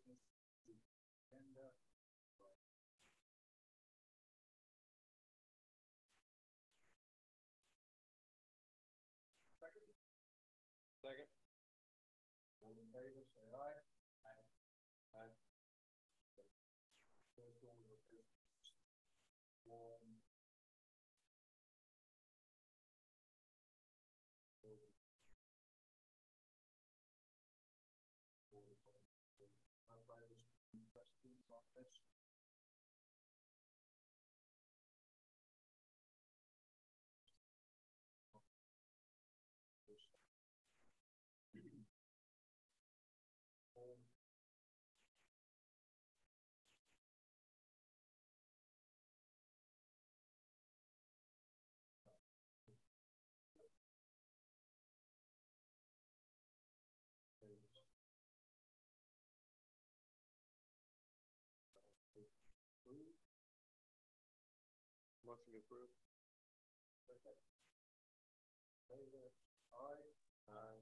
Second. All in favor, say aye. Aye. First order of business. Motion approved. Okay. Aye. Aye.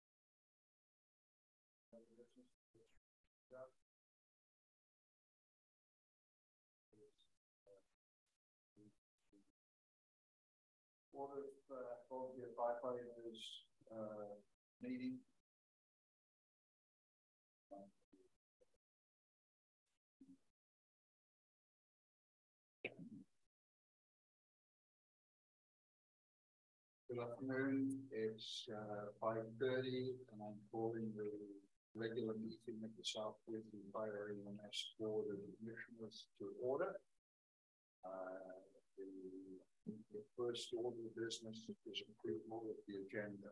Order of the firefighters meeting. Good afternoon. It's 5:30, and I'm calling the regular meeting of the South Whitby Fire EMS Board of Commissioners to order. The first order of business is approval of the agenda.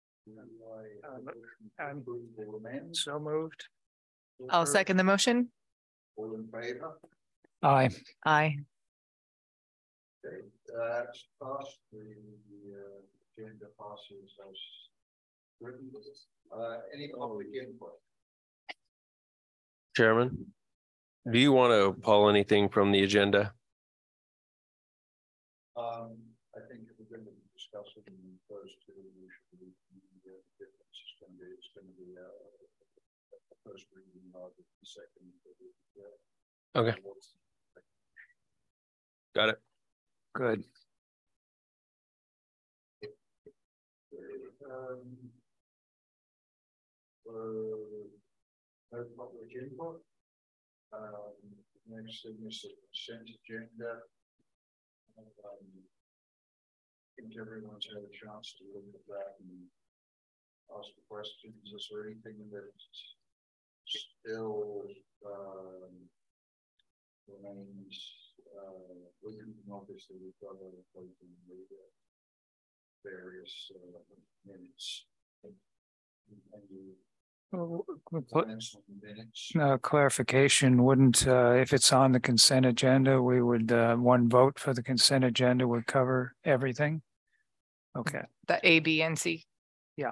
So moved. I'll second the motion. All in favor? Aye. Aye. Okay, that's passed. The agenda passes as written. Any public input? Chairman, do you want to pull anything from the agenda? I think if we're going to discuss it in the first two, we should be the difference is going to be a first reading of the second. Okay. Got it. Good. No public input. Next thing is the consent agenda. I think everyone's had a chance to look at that and ask questions. Is there anything that's still remains? Obviously we've got a various minutes. Clarification, wouldn't if it's on the consent agenda, we would one vote for the consent agenda would cover everything? Okay. The A, B, and C. Yeah.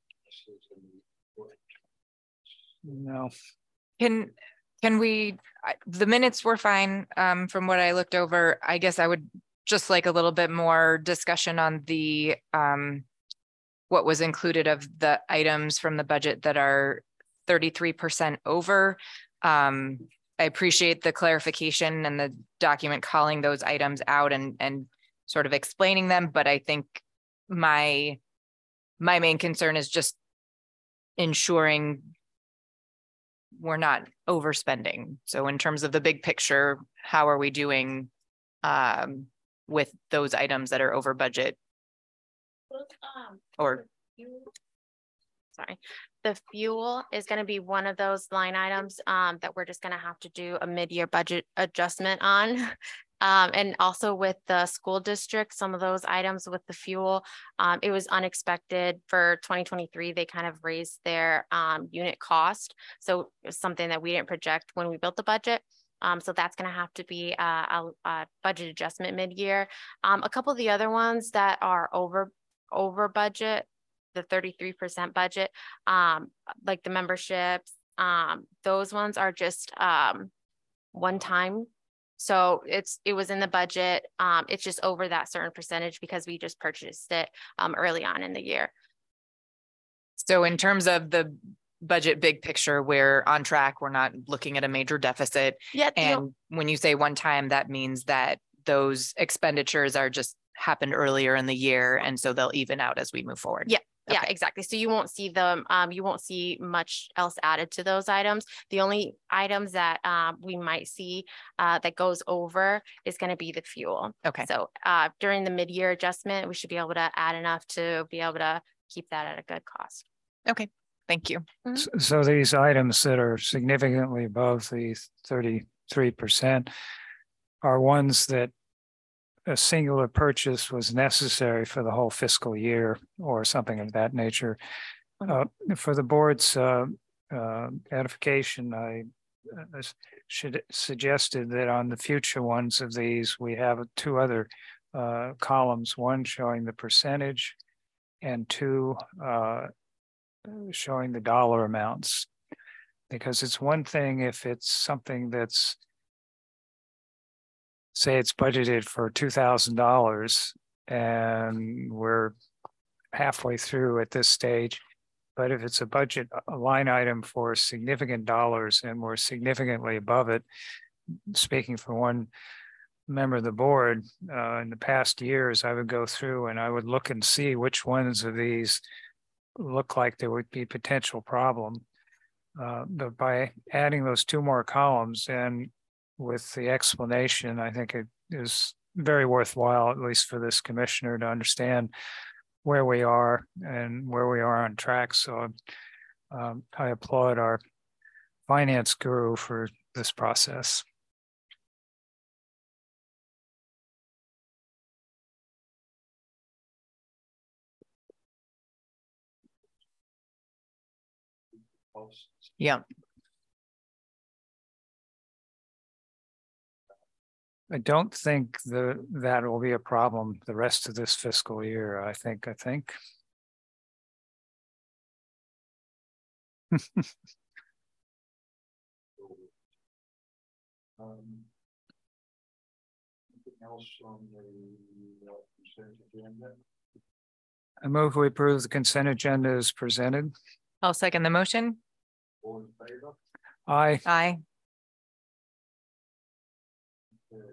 No. Can we, the minutes were fine from what I looked over. I guess I would just like a little bit more discussion on the what was included of the items from the budget that are 33% over. I appreciate the clarification and the document calling those items out and sort of explaining them, but I think my main concern is just ensuring we're not overspending. So in terms of the big picture, how are we doing with those items that are over budget? The fuel is going to be one of those line items that we're just going to have to do a mid-year budget adjustment on. And also with the school district, some of those items with the fuel, it was unexpected for 2023. They kind of raised their unit cost. So it was something that we didn't project when we built the budget. So that's going to have to be a budget adjustment mid-year. A couple of the other ones that are over budget, the 33% budget, like the memberships, those ones are just one time. So it was in the budget. It's just over that certain percentage because we just purchased it early on in the year. So in terms of the budget big picture, we're on track. We're not looking at a major deficit. Yeah. And when you say one time, that means that those expenditures are just happened earlier in the year. And so they'll even out as we move forward. Yeah. Yeah, Okay. exactly. So you won't see them, you won't see much else added to those items. The only items that we might see that goes over is going to be the fuel. Okay. So during the mid-year adjustment, we should be able to add enough to be able to keep that at a good cost. Okay. Thank you. So these items that are significantly above the 33% are ones that a singular purchase was necessary for the whole fiscal year or something of that nature. For the board's edification, I should suggested that on the future ones of these, we have two other columns, one showing the percentage and two showing the dollar amounts. Because it's one thing if it's something that's, say it's budgeted for $2,000 and we're halfway through at this stage. But if it's a line item for significant dollars and we're significantly above it, speaking for one member of the board, in the past years, I would go through and I would look and see which ones of these look like there would be potential problem. But by adding those two more columns and with the explanation, I think it is very worthwhile, at least for this commissioner, to understand where we are and where we are on track. So I applaud our finance guru for this process. Yeah. I don't think that will be a problem the rest of this fiscal year. I think. Anything else on the consent agenda? I move we approve the consent agenda as presented. I'll second the motion. All in favor? Aye. Aye. Okay.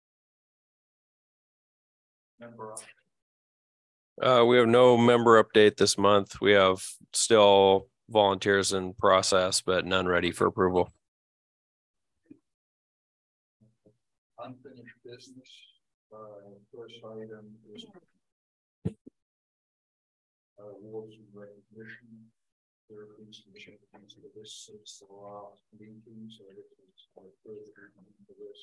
Member up. We have no member update this month. We have still volunteers in process, but none ready for approval. Unfinished business. First item is awards and recognition. There have been some changes to this since the last meeting, so it's further into this.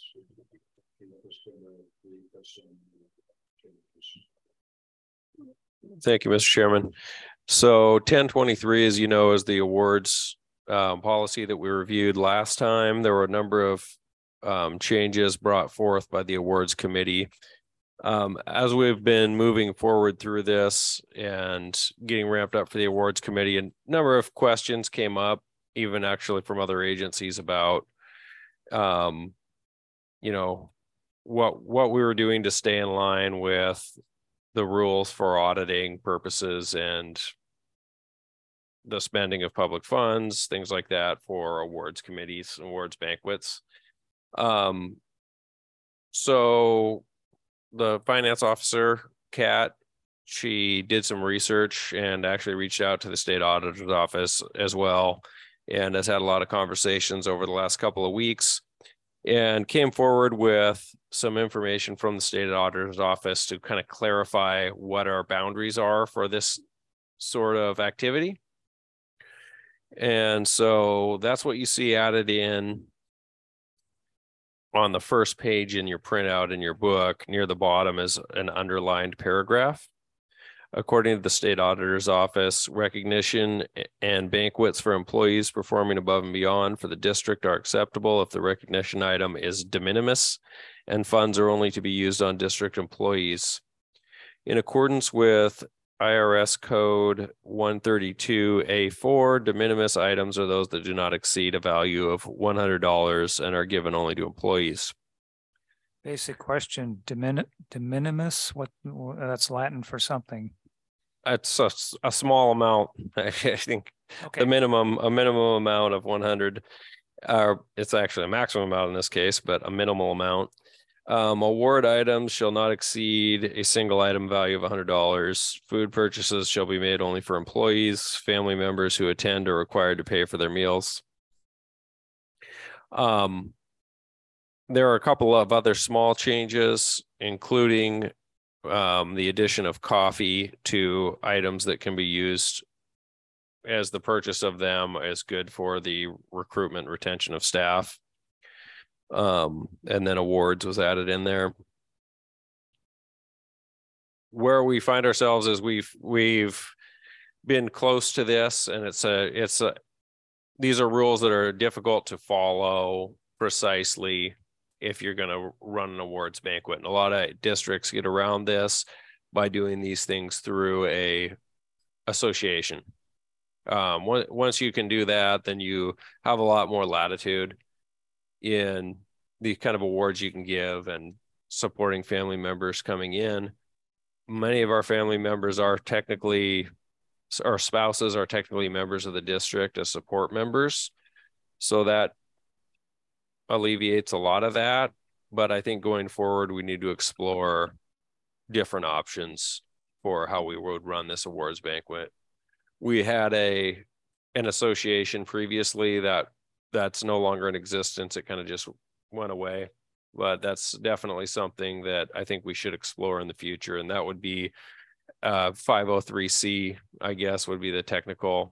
Thank you, Mr. Chairman. So 1023, as you know, is the awards policy that we reviewed last time. There were a number of changes brought forth by the awards committee. As we've been moving forward through this and getting ramped up for the awards committee, a number of questions came up, even actually from other agencies about, you know, what we were doing to stay in line with the rules for auditing purposes and the spending of public funds, things like that for awards committees, awards banquets. So the finance officer, Kat, she did some research and actually reached out to the state auditor's office as well, and has had a lot of conversations over the last couple of weeks, and came forward with some information from the state auditor's office to kind of clarify what our boundaries are for this sort of activity. And so that's what you see added in on the first page in your printout in your book. Near the bottom is an underlined paragraph. According to the state auditor's office, recognition and banquets for employees performing above and beyond for the district are acceptable if the recognition item is de minimis and funds are only to be used on district employees. In accordance with IRS code 132A4, de minimis items are those that do not exceed a value of $100 and are given only to employees. Basic question, de minimis, that's Latin for something. It's a small amount. I think Okay. a minimum amount of 100. It's actually a maximum amount in this case, but a minimal amount. Award items shall not exceed a single item value of $100. Food purchases shall be made only for employees. Family members who attend are required to pay for their meals. There are a couple of other small changes, including the addition of coffee to items that can be used as the purchase of them is good for the recruitment retention of staff. And then awards was added in there. Where we find ourselves is we've been close to this, and these are rules that are difficult to follow precisely if you're going to run an awards banquet. And a lot of districts get around this by doing these things through a association. Once you can do that, then you have a lot more latitude in the kind of awards you can give and supporting family members coming in. Many of our family members are technically, our spouses are technically members of the district as support members. So that alleviates a lot of that. But I think going forward, we need to explore different options for how we would run this awards banquet. We had an association previously that's no longer in existence. It kind of just went away, but that's definitely something that I think we should explore in the future. And that would be 503C, I guess, would be the technical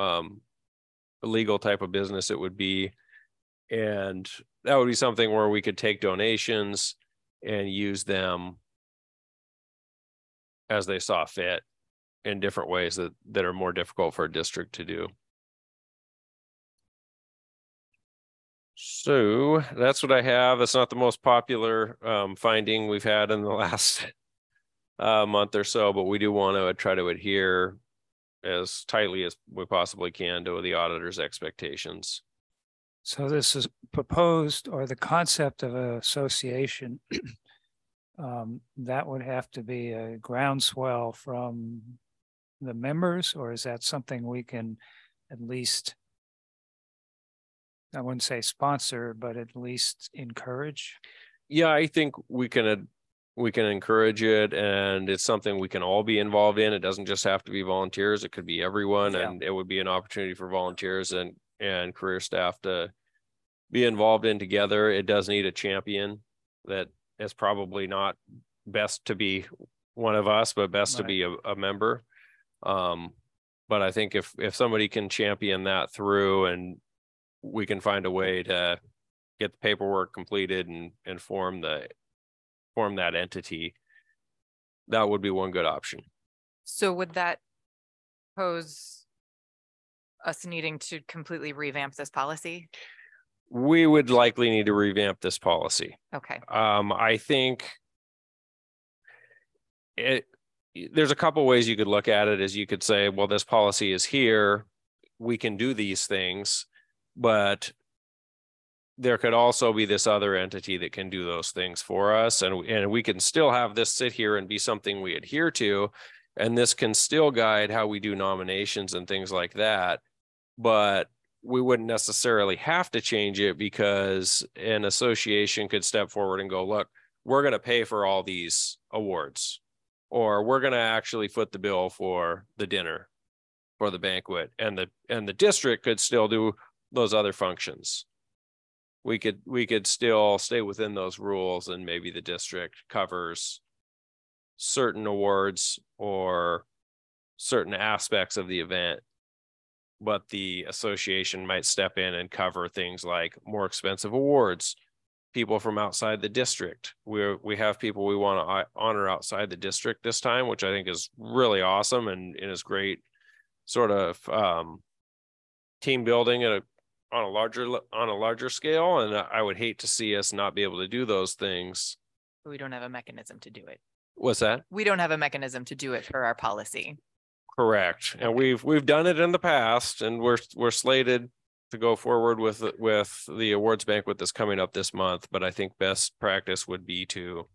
legal type of business it would be. And that would be something where we could take donations and use them as they saw fit in different ways that are more difficult for a district to do. So that's what I have. It's not the most popular finding we've had in the last month or so, but we do want to try to adhere as tightly as we possibly can to the auditor's expectations. So this is proposed, or the concept of an association, that would have to be a groundswell from the members, or is that something we can at least, I wouldn't say sponsor, but at least encourage? Yeah, I think we can encourage it, and it's something we can all be involved in. It doesn't just have to be volunteers. It could be everyone, Yeah. And it would be an opportunity for volunteers and career staff to be involved in together. It does need a champion. That is probably not best to be one of us, but best to be a member. But I think if somebody can champion that through, and we can find a way to get the paperwork completed and form that entity, that would be one good option. So would that pose us needing to completely revamp this policy? We would likely need to revamp this policy. Okay. I think there's a couple ways you could look at it. Is you could say, well, this policy is here, we can do these things, but there could also be this other entity that can do those things for us. And we can still have this sit here and be something we adhere to. And this can still guide how we do nominations and things like that. But we wouldn't necessarily have to change it, because an association could step forward and go, look, we're going to pay for all these awards, or we're going to actually foot the bill for the dinner, for the banquet, and the district could still do those other functions. We could still stay within those rules, and maybe the district covers certain awards or certain aspects of the event, but the association might step in and cover things like more expensive awards, people from outside the district. We have people we want to honor outside the district this time, which I think is really awesome and is great sort of team building on a larger scale. And I would hate to see us not be able to do those things. We don't have a mechanism to do it. What's that? We don't have a mechanism to do it for our policy. Correct. And we've done it in the past, and we're slated to go forward with the awards banquet that's coming up this month. But I think best practice would be to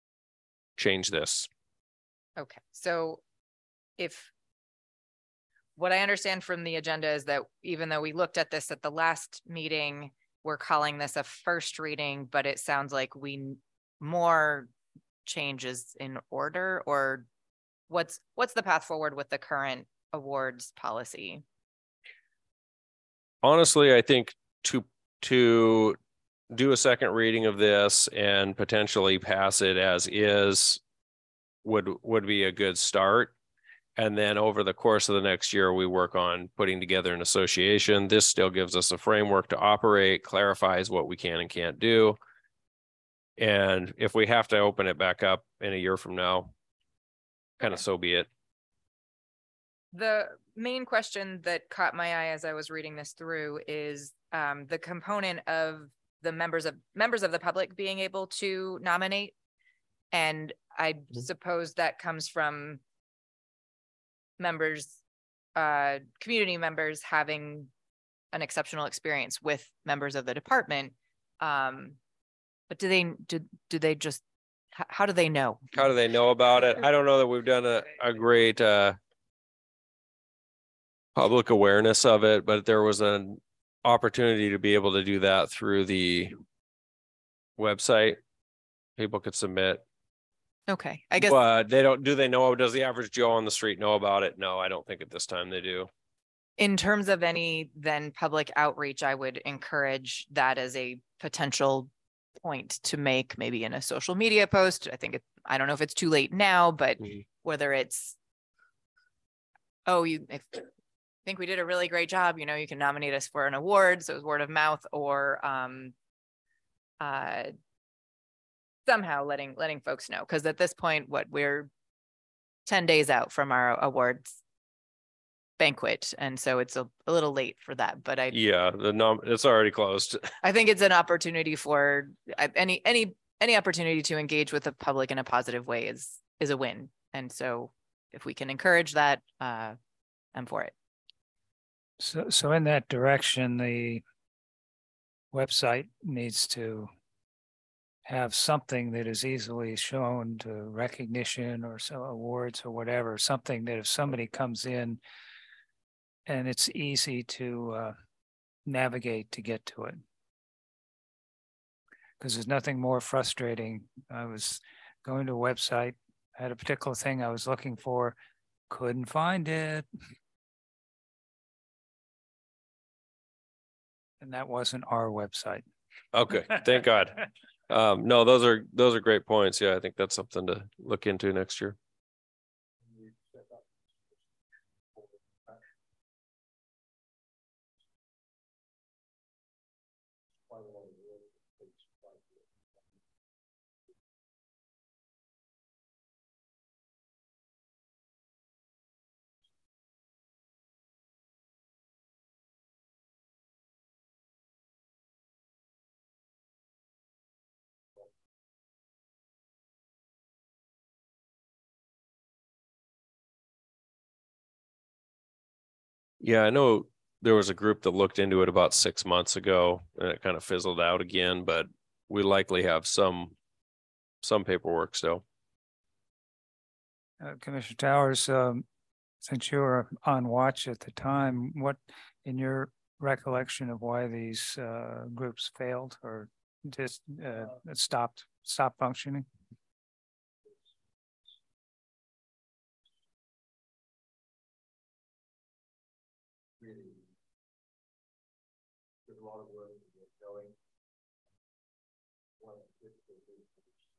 change this. Okay. So if what I understand from the agenda is that even though we looked at this at the last meeting, we're calling this a first reading, but it sounds like more changes in order, or what's the path forward with the current awards policy? Honestly, I think to do a second reading of this and potentially pass it as is would be a good start. And then over the course of the next year, we work on putting together an association. This still gives us a framework to operate, clarifies what we can and can't do. And if we have to open it back up in a year from now, kind of so be it. The main question that caught my eye as I was reading this through is the component of the members of the public being able to nominate. And I suppose that comes from members, community members having an exceptional experience with members of the department. But do they just, how do they know? How do they know about it? I don't know that we've done a great public awareness of it, but there was an opportunity to be able to do that through the website. People could submit. Okay, I guess. But they don't, do they know, does the average Joe on the street know about it? No, I don't think at this time they do. In terms of any then public outreach, I would encourage that as a potential point to make, maybe in a social media post. I don't know if it's too late now, but whether it's, oh, if think we did a really great job, you can nominate us for an award. So it was word of mouth, or somehow letting folks know. Because at this point, we're 10 days out from our awards banquet. And so it's a little late for that, but it's already closed. I think it's an opportunity for any opportunity to engage with the public in a positive way is a win. And so if we can encourage that, I'm for it. So in that direction, the website needs to have something that is easily shown to recognition or so awards or whatever, something that if somebody comes in and it's easy to navigate to get to it. Because there's nothing more frustrating. I was going to a website, had a particular thing I was looking for, couldn't find it. And that wasn't our website. Okay, thank God. No, those are great points. Yeah, I think that's something to look into next year. Yeah, I know there was a group that looked into it about 6 months ago and it kind of fizzled out again, but we likely have some paperwork still. Commissioner Towers, since you were on watch at the time, what in your recollection of why these groups failed or just stopped functioning? Really, there's a lot of work to get going. One of the difficult things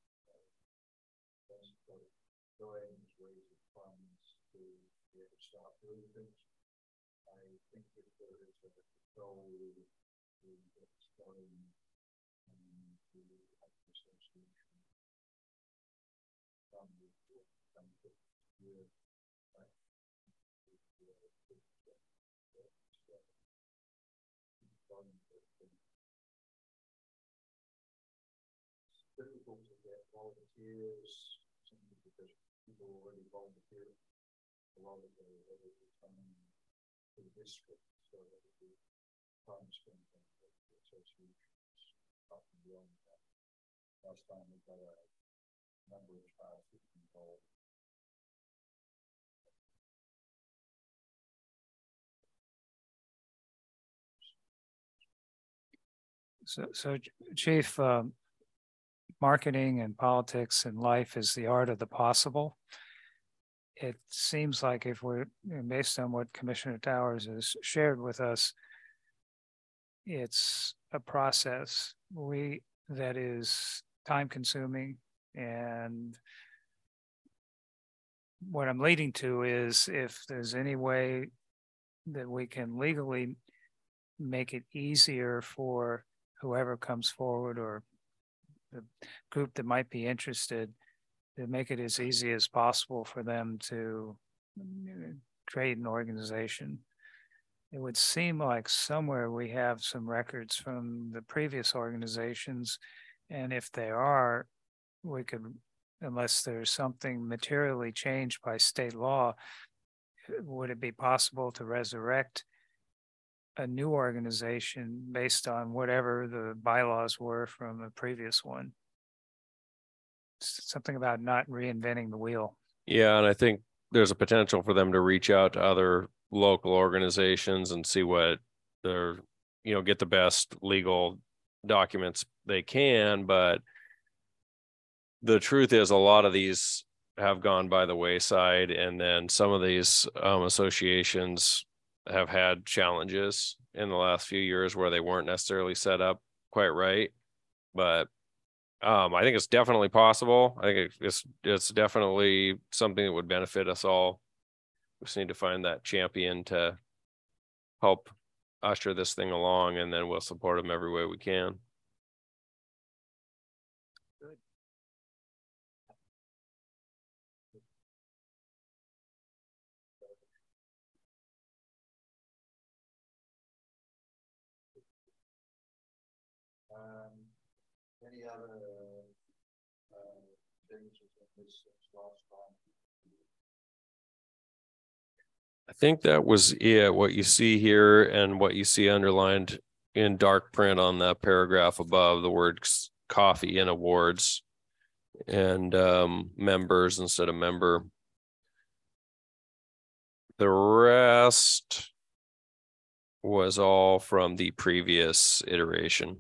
going is raising funds to be able to start doing things. I think that there is a goal to get starting to have an association from the year. Difficult to get volunteers, simply because people already volunteer. A lot of the coming to the district, so that the time spent on the associations up and beyond that. Last time we got a number of involved. So Chief, marketing and politics and life is the art of the possible. It seems like if we're, based on what Commissioner Towers has shared with us, it's a process that is time consuming. And what I'm leading to is if there's any way that we can legally make it easier for whoever comes forward or the group that might be interested, to make it as easy as possible for them to create an organization. It would seem like somewhere we have some records from the previous organizations, and if they are, we could, unless there's something materially changed by state law, would it be possible to resurrect a new organization based on whatever the bylaws were from a previous one? Something about not reinventing the wheel. Yeah, and I think there's a potential for them to reach out to other local organizations and see what they're, get the best legal documents they can. But the truth is, a lot of these have gone by the wayside, and then some of these associations have had challenges in the last few years where they weren't necessarily set up quite right. But I think it's definitely possible. I think it's definitely something that would benefit us all. We just need to find that champion to help usher this thing along, and then we'll support them every way we can. Good. Any other things in this last time? I think that was it. What you see here and what you see underlined in dark print on that paragraph above, the words coffee and awards, and members instead of member. The rest was all from the previous iteration.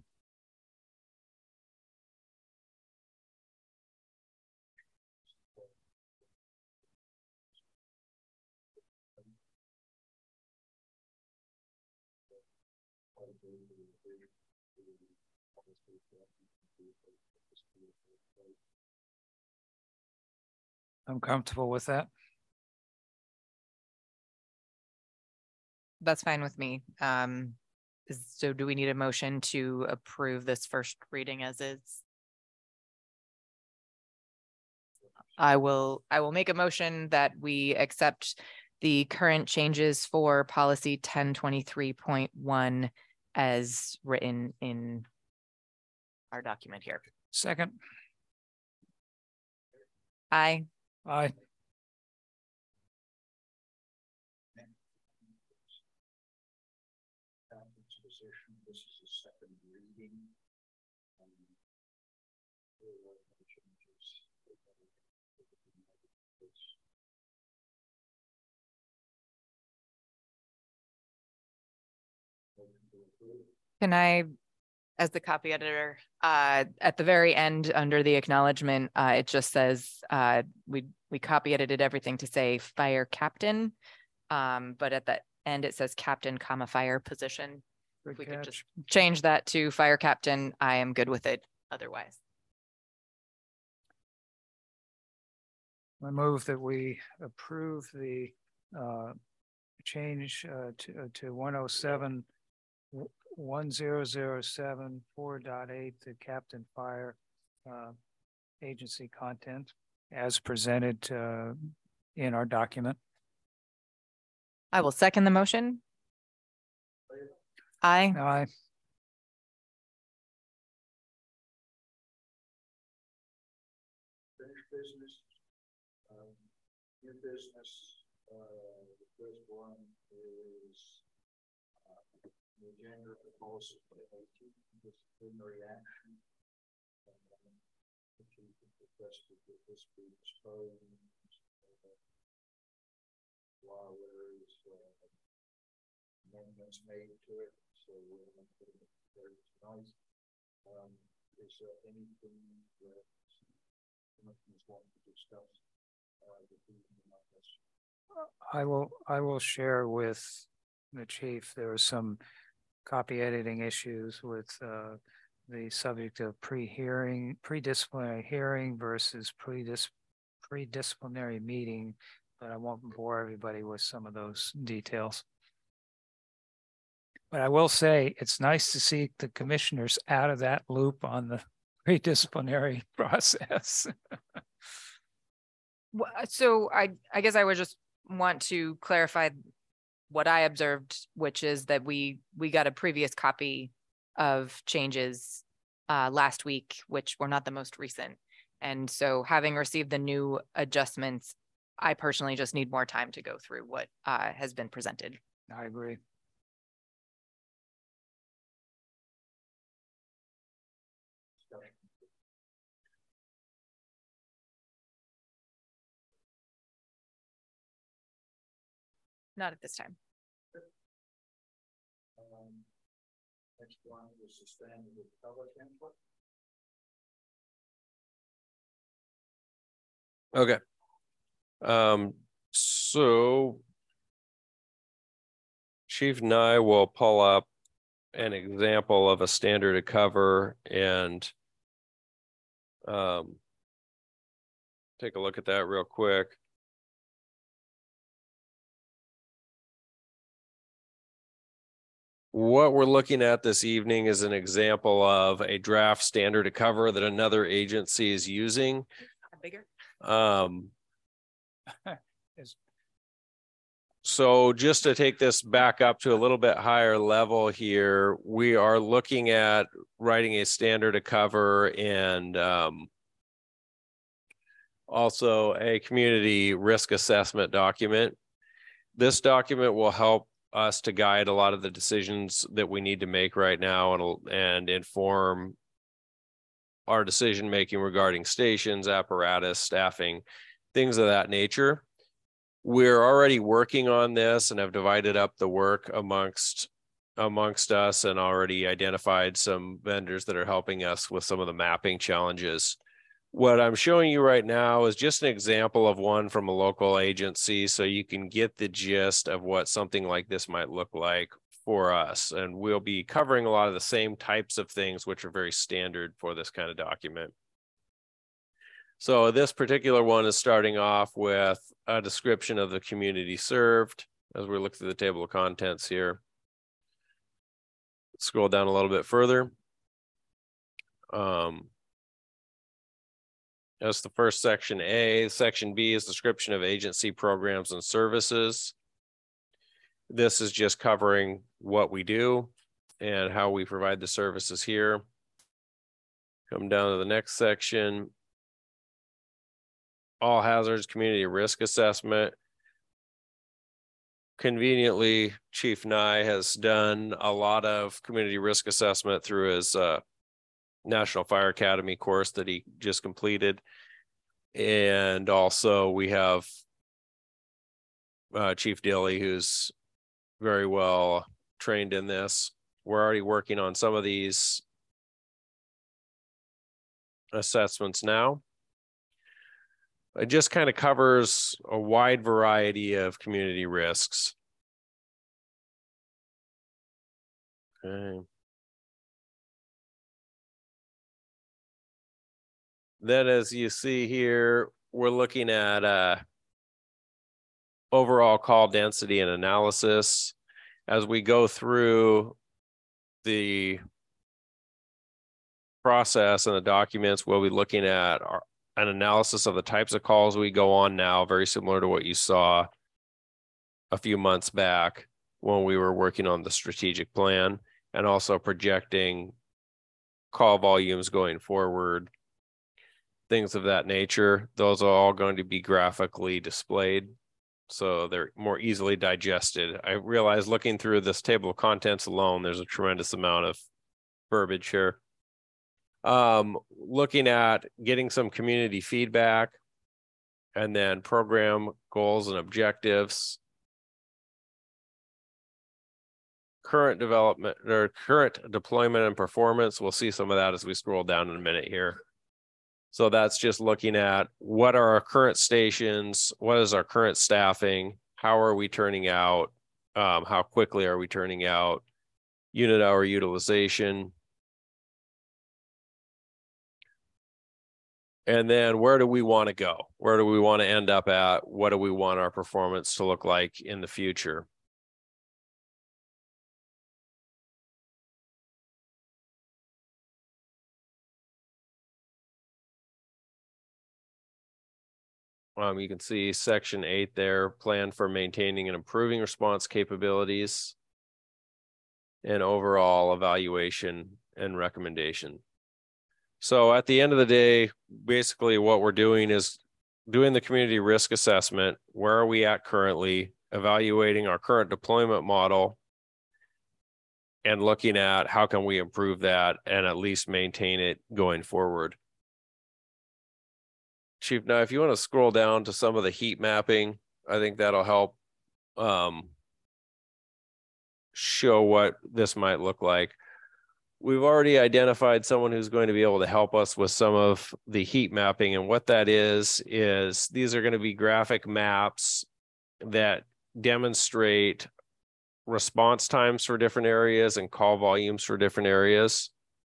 I'm comfortable with that. That's fine with me. So do we need a motion to approve this first reading as is? I will make a motion that we accept the current changes for policy 1023.1 as written in our document here. Second. Aye. Aye. This is a second reading. Can I, as the copy editor, at the very end under the acknowledgement, it just says we copy edited everything to say fire captain, but at the end it says captain, fire position. If we could just change that to fire captain, I am good with it otherwise. I move that we approve the change to 107 1007 4.8 to Captain Fire agency content as presented in our document. I will second the motion. Aye. Aye. Finished business. New business. The first one is the agenda proposal for the 18th disciplinary action. Which you requested that this be postponed while there is amendments made to it. So we're going to put it there tonight. Is there anything that commissioners want to discuss? This evening on this? I will share with the chief. There were some copy editing issues with the subject of pre-disciplinary hearing versus pre-disciplinary meeting, but I won't bore everybody with some of those details. But I will say it's nice to see the commissioners out of that loop on the pre-disciplinary process. So I guess I would just want to clarify what I observed, which is that we got a previous copy of changes last week, which were not the most recent. And so having received the new adjustments, I personally just need more time to go through what has been presented. I agree. Not at this time. Next one is the standard cover template. Okay. So Chief Nye will pull up an example of a standard to cover and take a look at that real quick. What we're looking at this evening is an example of a draft standard to cover that another agency is using. Bigger. So just to take this back up to a little bit higher level here, we are looking at writing a standard to cover and also a community risk assessment document. This document will help us to guide a lot of the decisions that we need to make right now and inform our decision making regarding stations, apparatus, staffing, things of that nature. We're already working on this and have divided up the work amongst us and already identified some vendors that are helping us with some of the mapping challenges. What I'm showing you right now is just an example of one from a local agency, so you can get the gist of what something like this might look like for us. And we'll be covering a lot of the same types of things, which are very standard for this kind of document. So this particular one is starting off with a description of the community served as we look through the table of contents here. Scroll down a little bit further. That's the first section A. Section B is description of agency programs and services. This is just covering what we do and how we provide the services here. Come down to the next section. All hazards community risk assessment. Conveniently, Chief Nye has done a lot of community risk assessment through his National Fire Academy course that he just completed. And also we have Chief Dilly, who's very well trained in this. We're already working on some of these assessments now. It just kind of covers a wide variety of community risks. Okay. Then as you see here, we're looking at overall call density and analysis. As we go through the process and the documents, we'll be looking at an analysis of the types of calls we go on now, very similar to what you saw a few months back when we were working on the strategic plan, and also projecting call volumes going forward, things of that nature. Those are all going to be graphically displayed, so they're more easily digested. I realize looking through this table of contents alone, there's a tremendous amount of verbiage here. Looking at getting some community feedback, and then program goals and objectives, current development or current deployment and performance. We'll see some of that as we scroll down in a minute here. So that's just looking at what are our current stations, what is our current staffing, how are we turning out, how quickly are we turning out, unit hour utilization. And then where do we want to go? Where do we want to end up at? What do we want our performance to look like in the future? You can see section 8 there, plan for maintaining and improving response capabilities and overall evaluation and recommendation. So at the end of the day, basically what we're doing is doing the community risk assessment. Where are we at currently? Evaluating our current deployment model and looking at how can we improve that and at least maintain it going forward. Chief, now if you want to scroll down to some of the heat mapping, I think that'll help show what this might look like. We've already identified someone who's going to be able to help us with some of the heat mapping. And what that is these are going to be graphic maps that demonstrate response times for different areas and call volumes for different areas.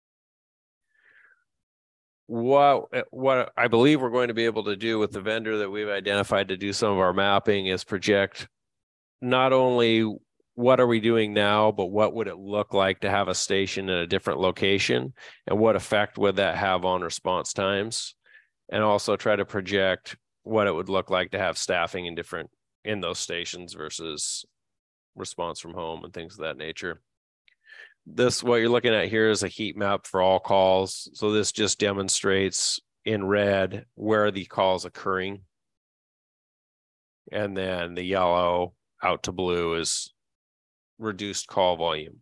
What I believe we're going to be able to do with the vendor that we've identified to do some of our mapping is project not only what are we doing now, but what would it look like to have a station in a different location and what effect would that have on response times, and also try to project what it would look like to have staffing in those stations versus response from home and things of that nature. What you're looking at here is a heat map for all calls. So this just demonstrates in red where the call is occurring. And then the yellow out to blue is reduced call volume.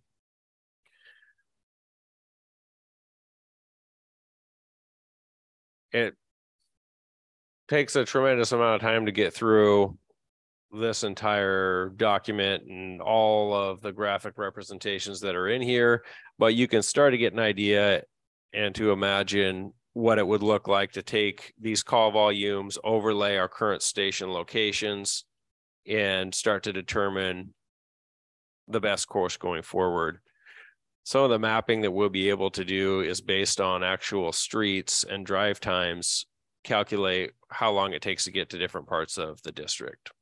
It takes a tremendous amount of time to get through this entire document and all of the graphic representations that are in here, but you can start to get an idea and to imagine what it would look like to take these call volumes, overlay our current station locations, and start to determine the best course going forward. Some of the mapping that we'll be able to do is based on actual streets and drive times, calculate how long it takes to get to different parts of the district.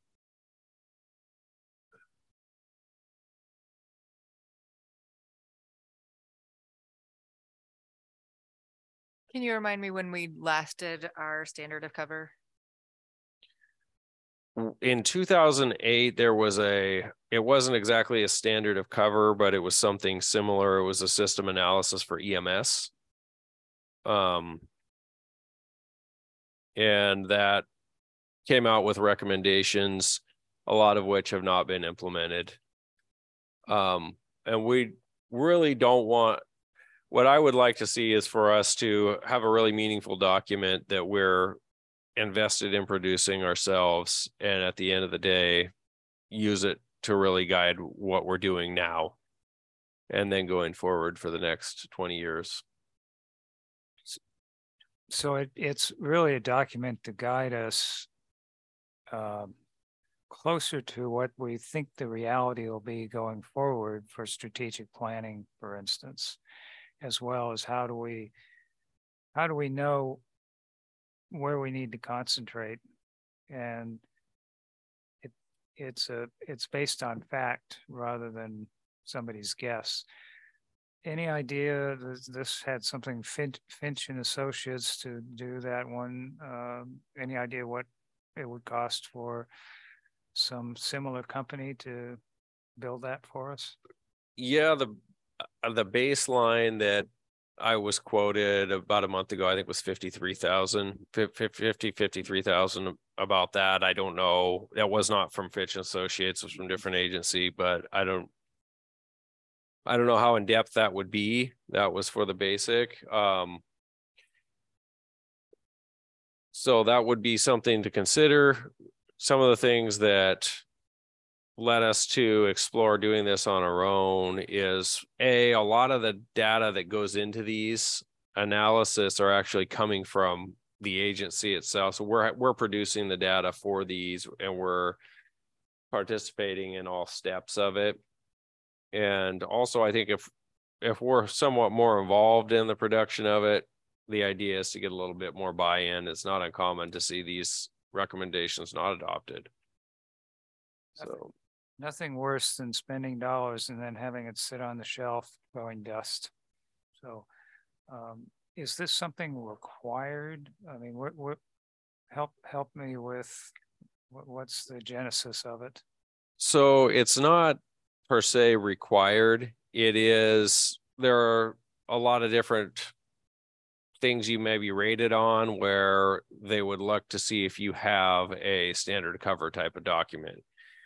Can you remind me when we last did our standard of cover? In 2008, there was it wasn't exactly a standard of cover, but it was something similar. It was a system analysis for EMS. And that came out with recommendations, a lot of which have not been implemented. And we really don't want, what I would like to see is for us to have a really meaningful document that we're invested in producing ourselves, and at the end of the day, use it to really guide what we're doing now and then going forward for the next 20 years. So it's really a document to guide us closer to what we think the reality will be going forward for strategic planning, for instance, as well as how do we know where we need to concentrate. And it's based on fact rather than somebody's guess. Any idea this had something Finch and Associates to do that one? Any idea what it would cost for some similar company to build that for us? Yeah, the baseline that I was quoted about a month ago, I think was 53,000 about that. I don't know. That was not from Fitch and Associates, it was from a different agency, but I don't know how in depth that would be. That was for the basic. So that would be something to consider. Some of the things that led us to explore doing this on our own is a lot of the data that goes into these analysis are actually coming from the agency itself. So we're producing the data for these, and we're participating in all steps of it. And also, I think if we're somewhat more involved in the production of it, the idea is to get a little bit more buy-in. It's not uncommon to see these recommendations not adopted. So Nothing worse than spending dollars and then having it sit on the shelf going dust. So is this something required? I mean, what help me with what's the genesis of it? So it's not per se required. It is, there are a lot of different things you may be rated on where they would look to see if you have a standard cover type of document.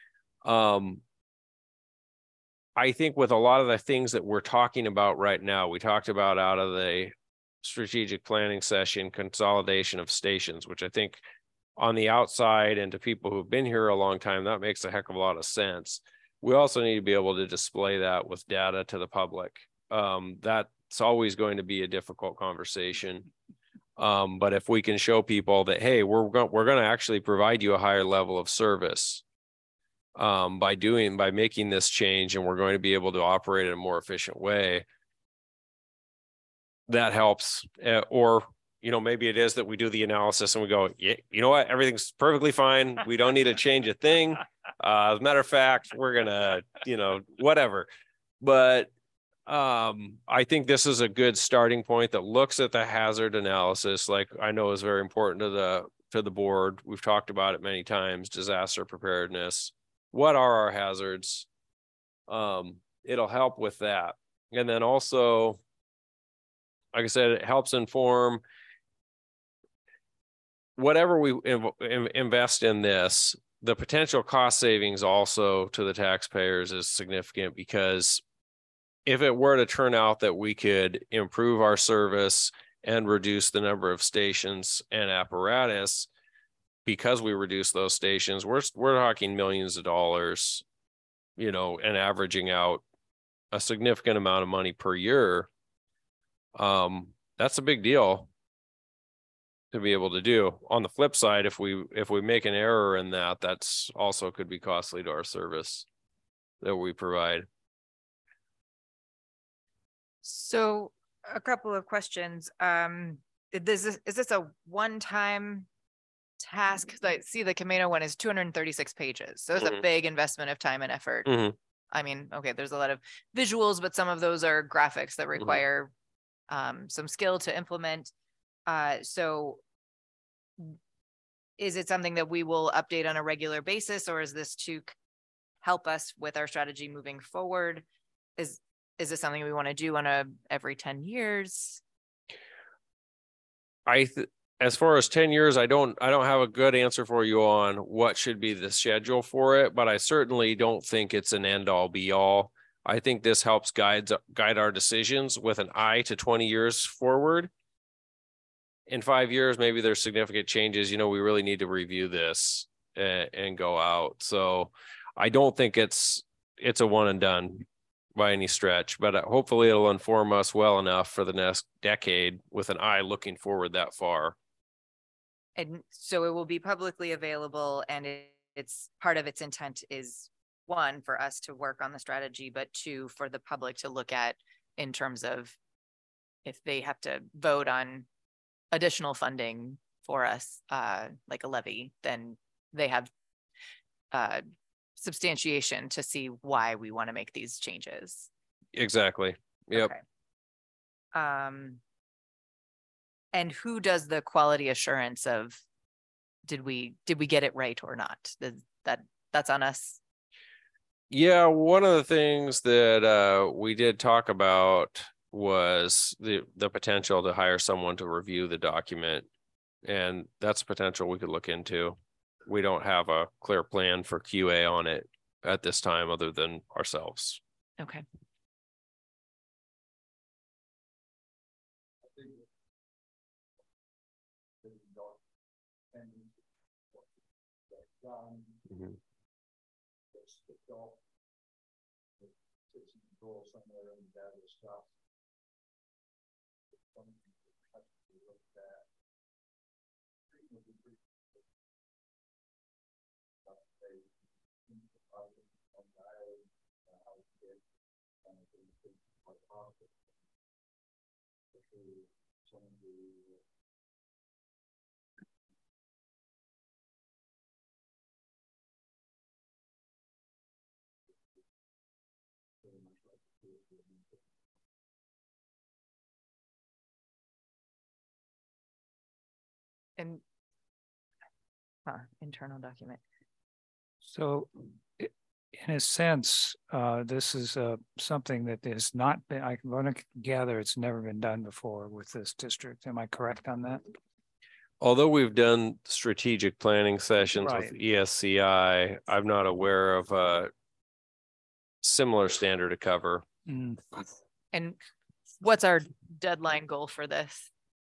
I think with a lot of the things that we're talking about right now, we talked about out of the strategic planning session, consolidation of stations, which I think on the outside and to people who've been here a long time, that makes a heck of a lot of sense. We also need to be able to display that with data to the public. That's always going to be a difficult conversation. But if we can show people that, hey, we're going to actually provide you a higher level of service by making this change, and we're going to be able to operate in a more efficient way, that helps. Or, you know, maybe it is that we do the analysis and we go, yeah, you know what, everything's perfectly fine. We don't need to change a thing. As a matter of fact, we're gonna, you know, whatever. But I think this is a good starting point that looks at the hazard analysis, like I know is very important to the board. We've talked about it many times, disaster preparedness. What are our hazards? It'll help with that. And then also, like I said, it helps inform whatever we invest in this. The potential cost savings also to the taxpayers is significant, because if it were to turn out that we could improve our service and reduce the number of stations and apparatus, because we reduce those stations, we're talking millions of dollars, you know, and averaging out a significant amount of money per year. That's a big deal to be able to do. On the flip side, if we make an error in that, that's also could be costly to our service that we provide. So a couple of questions. Is this a one-time task? Because I see the Camino one is 236 pages. So it's a big investment of time and effort. I mean, okay, there's a lot of visuals, but some of those are graphics that require some skill to implement. So is it something that we will update on a regular basis, or is this to help us with our strategy moving forward? Is this something we want to do on every 10 years? As far as 10 years, I don't have a good answer for you on what should be the schedule for it, but I certainly don't think it's an end all be all. I think this helps guide our decisions with an eye to 20 years forward. In 5 years, maybe there's significant changes. You know, we really need to review this and go out. So I don't think it's a one and done by any stretch, but hopefully it'll inform us well enough for the next decade with an eye looking forward that far. And so it will be publicly available, and it's part of its intent is, one, for us to work on the strategy, but two, for the public to look at in terms of if they have to vote on additional funding for us, like a levy, then they have substantiation to see why we want to make these changes. Exactly. Yep. Okay. And who does the quality assurance of did we get it right or not? That's on us. Yeah, one of the things that we did talk about was the potential to hire someone to review the document, and that's a potential we could look into. We don't have a clear plan for QA on it at this time other than ourselves. Okay. sits in the drawer somewhere and gather stuff. Something that has to be looked at. And internal document. So in a sense, this is something that has not been, I'm going to gather it's never been done before with this district. Am I correct on that? Although we've done strategic planning sessions with Right. ESCI, I'm not aware of a similar standard to cover. Mm. And what's our deadline goal for this?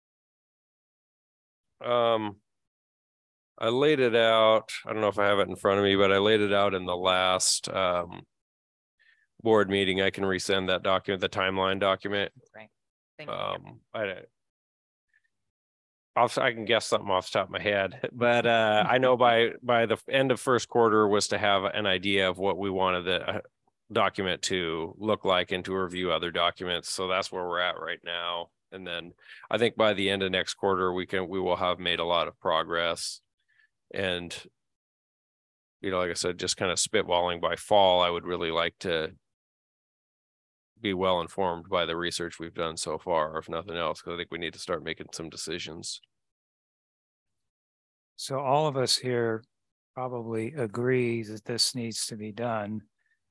I laid it out. I don't know if I have it in front of me, but I laid it out in the last board meeting. I can resend that document, the timeline document. Right. Thank you. I can guess something off the top of my head, but I know by the end of first quarter was to have an idea of what we wanted the document to look like and to review other documents. So that's where we're at right now. And then I think by the end of next quarter, we will have made a lot of progress. And, you know, like I said, just kind of spitballing by fall, I would really like to be well informed by the research we've done so far, if nothing else, because I think we need to start making some decisions. So all of us here probably agree that this needs to be done.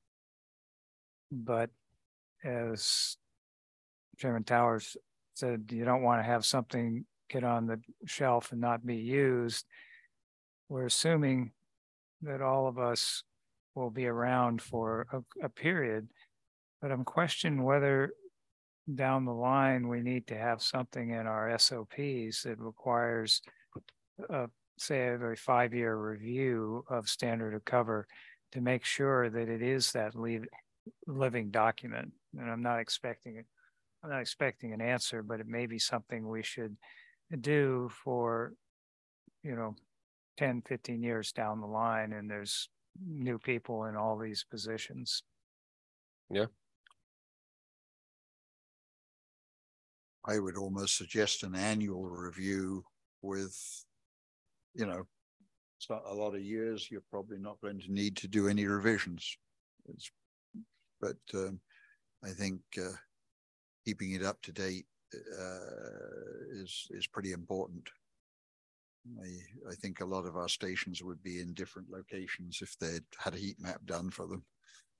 But as Chairman Towers said, you don't want to have something get on the shelf and not be used. We're assuming that all of us will be around for a period, but I'm questioning whether down the line we need to have something in our SOPs that requires, say, every 5-year review of standard of cover to make sure that it is that living document. And I'm not expecting an answer, but it may be something we should do for, 10, 15 years down the line, and there's new people in all these positions. Yeah. I would almost suggest an annual review with, it's not a lot of years. You're probably not going to need to do any revisions. But I think keeping it up to date is pretty important. I think a lot of our stations would be in different locations if they'd had a heat map done for them.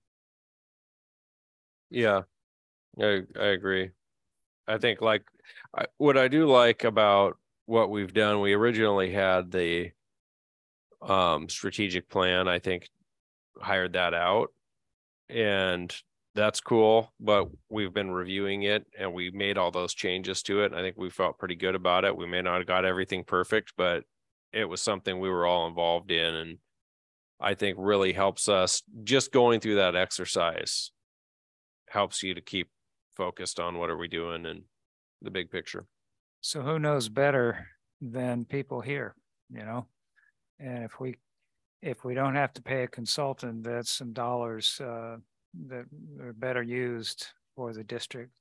Yeah, I agree. I think what I do like about what we've done, we originally had the strategic plan, I think hired that out, and that's cool, but we've been reviewing it and we made all those changes to it. And I think we felt pretty good about it. We may not have got everything perfect, but it was something we were all involved in. And I think really helps us, just going through that exercise helps you to keep focused on what are we doing and the big picture. So who knows better than people here, and if we don't have to pay a consultant, that's some dollars that are better used for the district.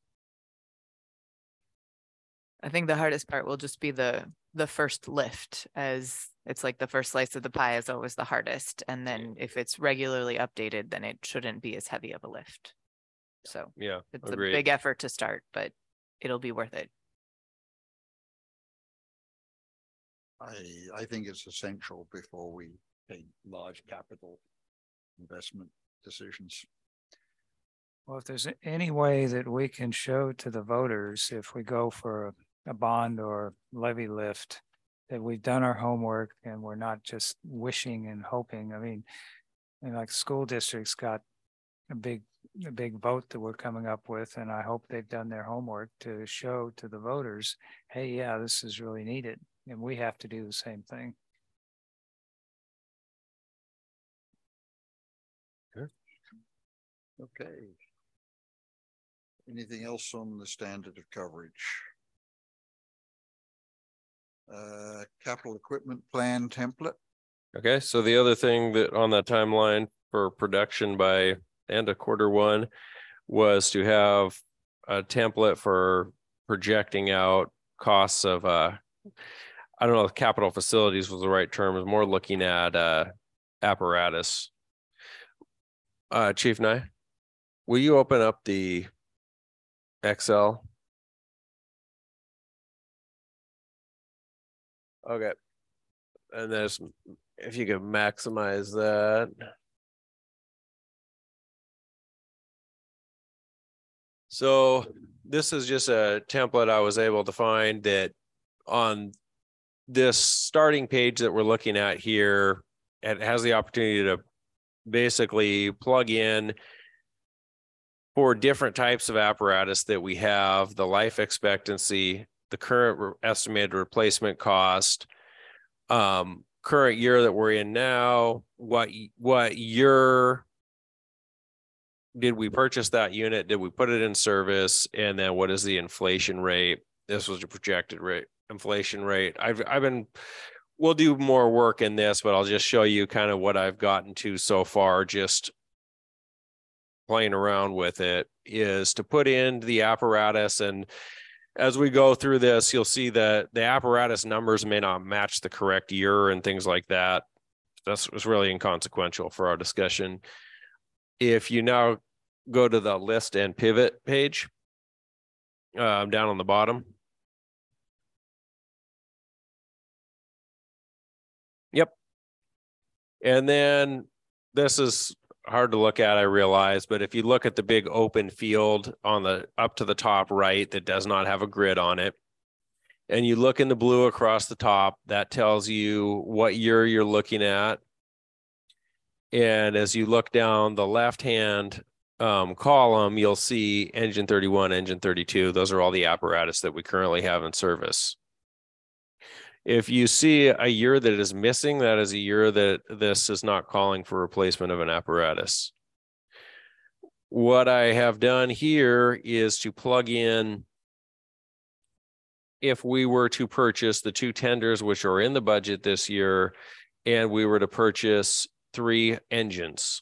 I think the hardest part will just be the first lift, as it's like the first slice of the pie is always the hardest. And then if it's regularly updated, then it shouldn't be as heavy of a lift. So yeah, it's agreed. a big effort to start, but it'll be worth it. I think it's essential before we take large capital investment decisions. Well, if there's any way that we can show to the voters, if we go for a bond or levy lift, that we've done our homework and we're not just wishing and hoping. I mean, like school districts got a big vote that we're coming up with, and I hope they've done their homework to show to the voters, hey, yeah, this is really needed, and we have to do the same thing. Okay. Anything else on the standard of coverage? Capital equipment plan template. Okay, so the other thing that on that timeline for production by end of Q1 was to have a template for projecting out costs of I don't know if capital facilities was the right term, is more looking at apparatus. Chief Nye, will you open up the Excel? Okay. And there's, if you could maximize that. So this is just a template I was able to find that on this starting page that we're looking at here, it has the opportunity to basically plug in for different types of apparatus that we have, the life expectancy, the current estimated replacement cost, current year that we're in now, what year did we purchase that unit? Did we put it in service? And then what is the inflation rate? This was a projected rate, inflation rate. We'll do more work in this, but I'll just show you kind of what I've gotten to so far, just playing around with it, is to put in the apparatus. And as we go through this, you'll see that the apparatus numbers may not match the correct year and things like that. That's was really inconsequential for our discussion. If you now go to the list and pivot page, down on the bottom. Yep. And then this is hard to look at, I realize, but if you look at the big open field on the up to the top right that does not have a grid on it, and you look in the blue across the top, that tells you what year you're looking at. And as you look down the left-hand column, you'll see engine 31, engine 32. Those are all the apparatus that we currently have in service. If you see a year that is missing, that is a year that this is not calling for replacement of an apparatus. What I have done here is to plug in, if we were to purchase the 2 tenders, which are in the budget this year, and we were to purchase 3 engines.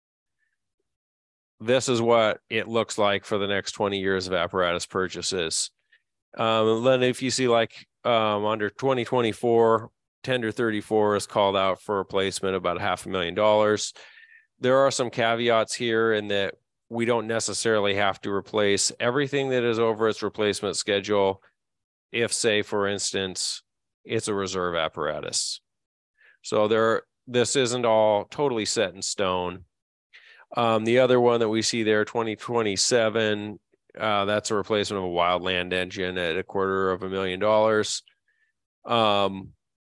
This is what it looks like for the next 20 years of apparatus purchases. Then if you see like under 2024, tender 34 is called out for replacement, about $500,000. There are some caveats here in that we don't necessarily have to replace everything that is over its replacement schedule. If, say, for instance, it's a reserve apparatus. So this isn't all totally set in stone. The other one that we see there, 2027, that's a replacement of a wildland engine at $250,000.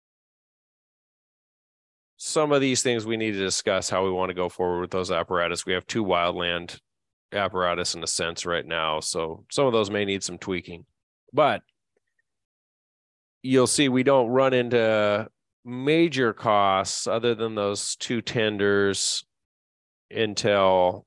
Some of these things we need to discuss how we want to go forward with those apparatus. We have 2 wildland apparatus in a sense right now, so some of those may need some tweaking. But you'll see we don't run into major costs other than those 2 tenders until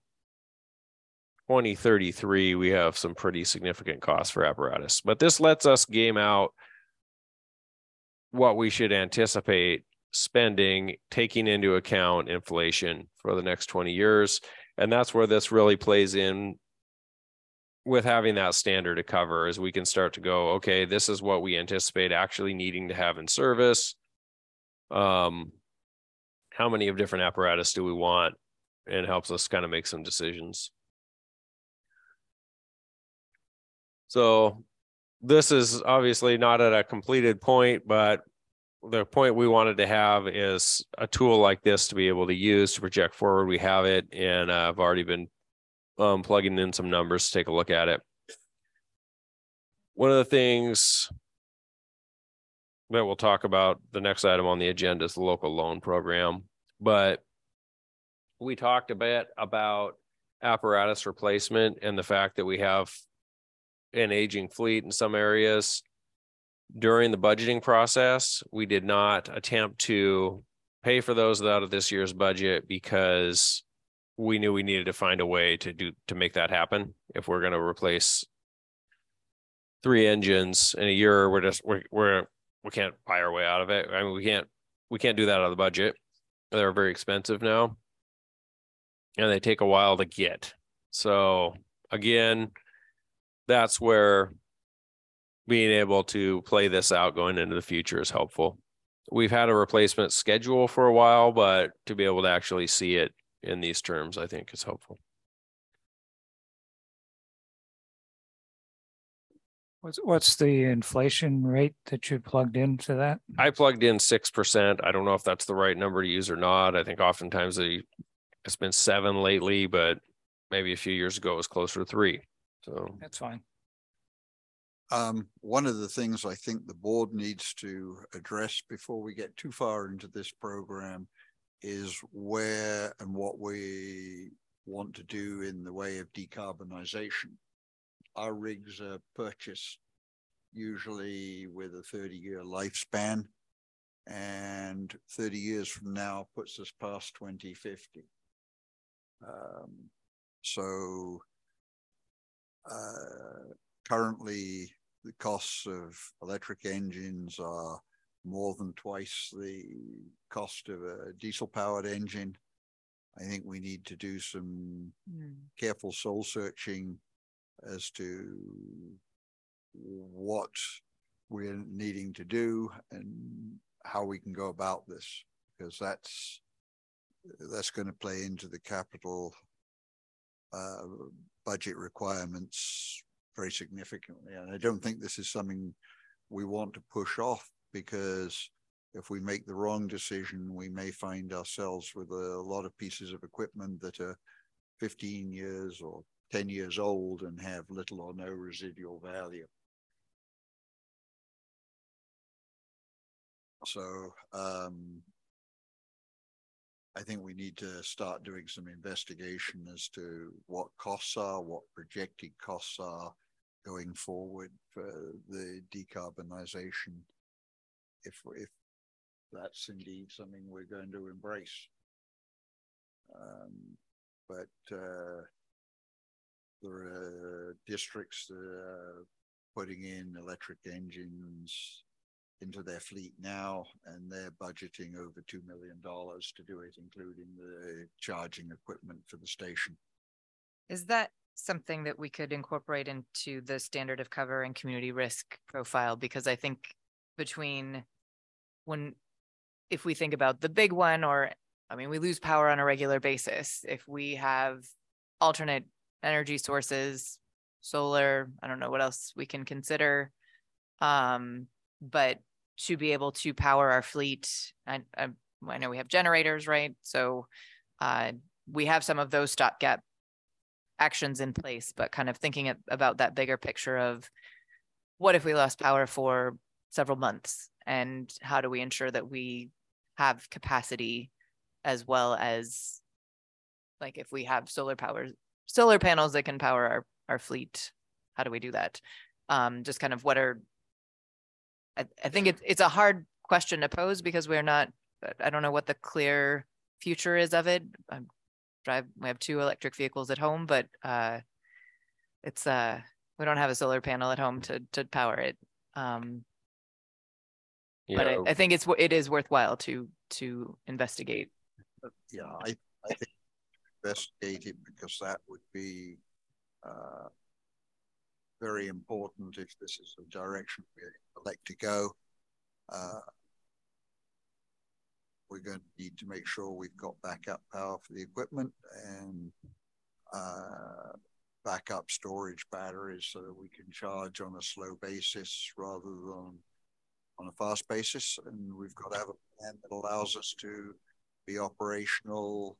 2033. We have some pretty significant costs for apparatus, but this lets us game out what we should anticipate spending, taking into account inflation for the next 20 years. And that's where this really plays in with having that standard to cover, as we can start to go, okay, this is what we anticipate actually needing to have in service. How many of different apparatus do we want? And helps us kind of make some decisions. So this is obviously not at a completed point, but the point we wanted to have is a tool like this to be able to use to project forward. We have it, and I've already been plugging in some numbers to take a look at it. One of the things that we'll talk about, the next item on the agenda, is the local loan program, but we talked a bit about apparatus replacement and the fact that we have an aging fleet in some areas. During the budgeting process, we did not attempt to pay for those out of this year's budget because we knew we needed to find a way to make that happen. If we're going to replace 3 engines in a year, we can't buy our way out of it. I mean, we can't do that out of the budget. They're very expensive now, and they take a while to get. So again, that's where being able to play this out going into the future is helpful. We've had a replacement schedule for a while, but to be able to actually see it in these terms, I think is helpful. What's the inflation rate that you plugged into that? I plugged in 6%. I don't know if that's the right number to use or not. I think oftentimes it's been 7 lately, but maybe a few years ago it was closer to 3. So That's fine. One of the things I think the board needs to address before we get too far into this program is where and what we want to do in the way of decarbonization. Our rigs are purchased usually with a 30-year lifespan, and 30 years from now puts us past 2050. Currently, the costs of electric engines are more than twice the cost of a diesel-powered engine. I think we need to do some careful soul searching as to what we're needing to do and how we can go about this, because that's going to play into the capital budget requirements very significantly. And I don't think this is something we want to push off, because if we make the wrong decision, we may find ourselves with a lot of pieces of equipment that are 15 years or 10 years old and have little or no residual value. So I think we need to start doing some investigation as to what costs are, what projected costs are going forward for the decarbonization, if that's indeed something we're going to embrace. But there are districts that are putting in electric engines into their fleet now, and they're budgeting over $2 million to do it, including the charging equipment for the station. Is that something that we could incorporate into the standard of cover and community risk profile? Because I think if we think about the big one, we lose power on a regular basis. If we have alternate energy sources, solar, I don't know what else we can consider. But to be able to power our fleet, I know we have generators, right? So we have some of those stopgap actions in place, but kind of thinking about that bigger picture of what if we lost power for several months, and how do we ensure that we have capacity, as well as like if we have solar panels that can power our fleet, how do we do that? Just kind of I think it's a hard question to pose, because I don't know what the clear future is of it. We have 2 electric vehicles at home, but we don't have a solar panel at home to power it. But I think it is worthwhile to investigate. Yeah, I think investigate it, because that would be very important if this is the direction we elect to go. We're going to need to make sure we've got backup power for the equipment and backup storage batteries so that we can charge on a slow basis rather than on a fast basis. And we've got to have a plan that allows us to be operational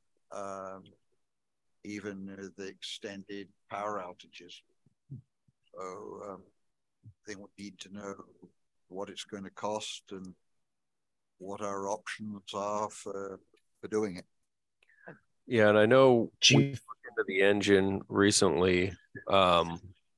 even with the extended power outages. So I think we need to know what it's going to cost and what our options are for doing it. Yeah, and I know we looked into the engine recently. A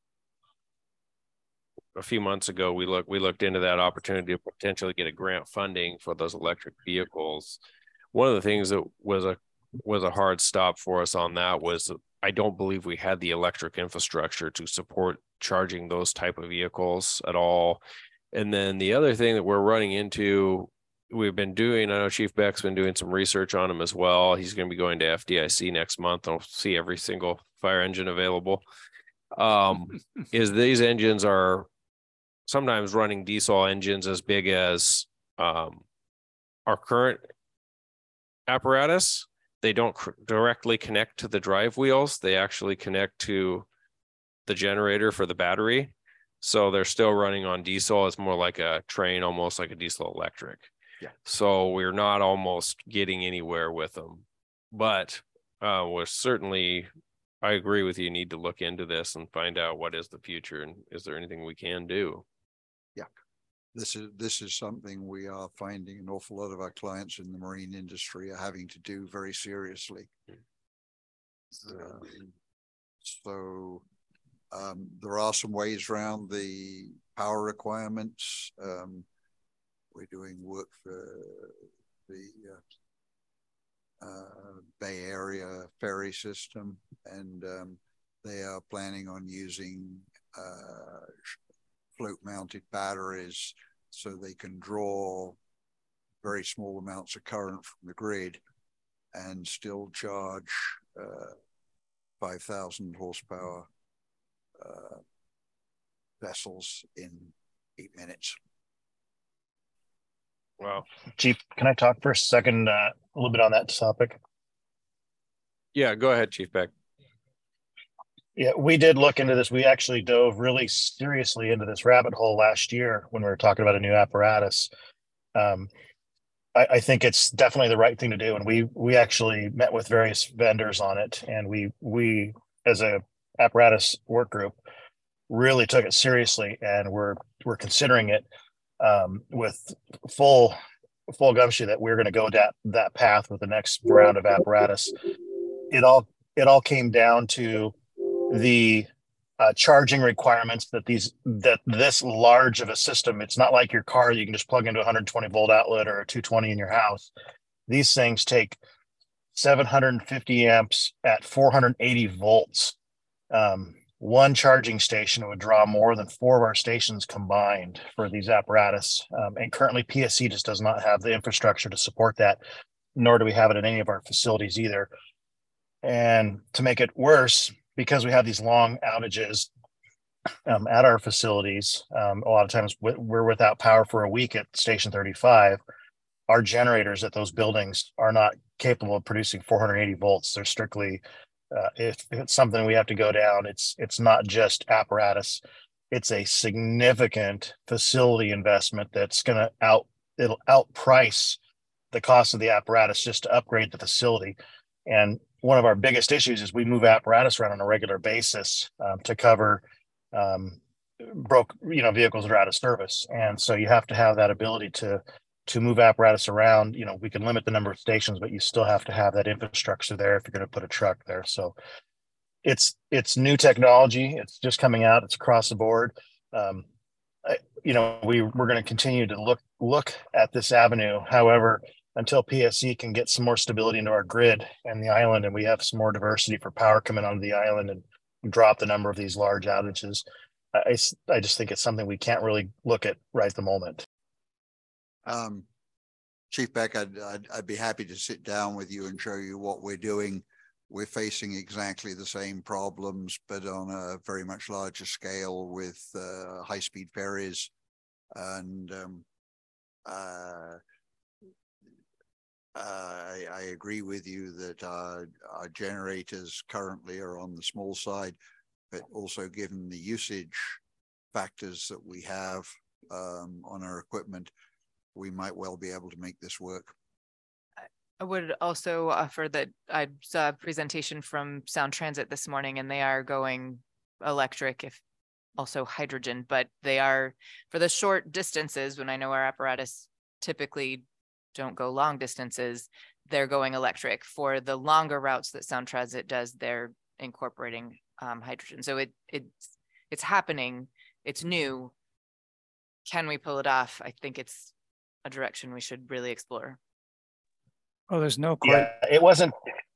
few months ago, we looked into that opportunity to potentially get a grant funding for those electric vehicles. One of the things that was a was a hard stop for us on that was I don't believe we had the electric infrastructure to support charging those type of vehicles at all. And then the other thing that we're running into, we've been doing, I know Chief Beck's been doing some research on them as well. He's going to be going to FDIC next month. I'll see every single fire engine available. Is these engines are sometimes running diesel engines as big as our current apparatus. They don't directly connect to the drive wheels. They actually connect to the generator for the battery. So they're still running on diesel. It's more like a train, almost like a diesel electric. Yeah. So we're not almost getting anywhere with them, but we're certainly, I agree with you, need to look into this and find out what is the future and is there anything we can do? Yeah. This is something we are finding an awful lot of our clients in the marine industry are having to do very seriously. There are some ways around the power requirements. We're doing work for the Bay Area ferry system, and they are planning on using float-mounted batteries so they can draw very small amounts of current from the grid and still charge 5,000 horsepower vessels in 8 minutes. Wow. Chief, can I talk for a second, a little bit on that topic? Yeah, go ahead, Chief Beck. Yeah, we did look into this. We actually dove really seriously into this rabbit hole last year when we were talking about a new apparatus. I think it's definitely the right thing to do. And we actually met with various vendors on it. And we as a apparatus work group really took it seriously, and we're considering it with full gumshoe that we're going to go that path with the next round of apparatus. It all came down to the charging requirements that this large of a system. It's not like your car you can just plug into a 120 volt outlet or a 220 in your house. These things take 750 amps at 480 volts. One charging station would draw more than 4 of our stations combined for these apparatus. And currently PSC just does not have the infrastructure to support that, nor do we have it in any of our facilities either. And to make it worse, because we have these long outages at our facilities, a lot of times we're without power for a week at Station 35. Our generators at those buildings are not capable of producing 480 volts. They're strictly, if it's something we have to go down, it's not just apparatus. It's a significant facility investment that's going to it'll outprice the cost of the apparatus just to upgrade the facility. And one of our biggest issues is we move apparatus around on a regular basis to cover vehicles that are out of service. And so you have to have that ability to move apparatus around. We can limit the number of stations, but you still have to have that infrastructure there if you're going to put a truck there. So it's new technology. It's just coming out. It's across the board. We're going to continue to look at this avenue. However, until PSC can get some more stability into our grid and the island, and we have some more diversity for power coming onto the island and drop the number of these large outages, I just think it's something we can't really look at right at the moment. Chief Beck, I'd be happy to sit down with you and show you what we're doing. We're facing exactly the same problems, but on a very much larger scale with high-speed ferries. And I agree with you that our generators currently are on the small side, but also given the usage factors that we have on our equipment, we might well be able to make this work. I would also offer that I saw a presentation from Sound Transit this morning, and they are going electric, if also hydrogen, but they are for the short distances. When I know our apparatus typically don't go long distances, they're going electric. For the longer routes that Sound Transit does, they're incorporating hydrogen. So it's happening. It's new. Can we pull it off? I think it's a direction we should really explore. Well, there's no question. Yeah, it wasn't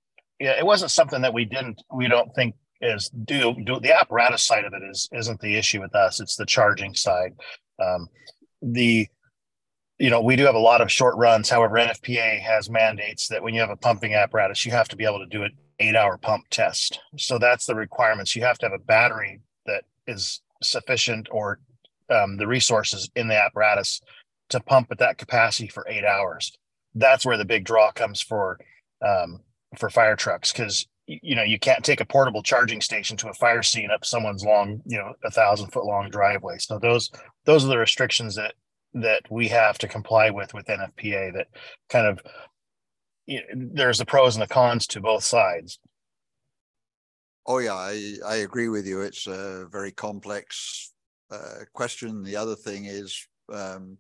yeah, it wasn't something that we don't think is do the apparatus side of it isn't the issue with us. It's the charging side. We do have a lot of short runs. However, NFPA has mandates that when you have a pumping apparatus, you have to be able to do an 8-hour pump test. So that's the requirements. You have to have a battery that is sufficient, or the resources in the apparatus to pump at that capacity for 8 hours. That's where the big draw comes for fire trucks, because you can't take a portable charging station to a fire scene up someone's long, 1,000-foot long driveway. So those are the restrictions that we have to comply with NFPA. That kind of, there's the pros and the cons to both sides. Oh yeah, I agree with you. It's a very complex question. The other thing is, when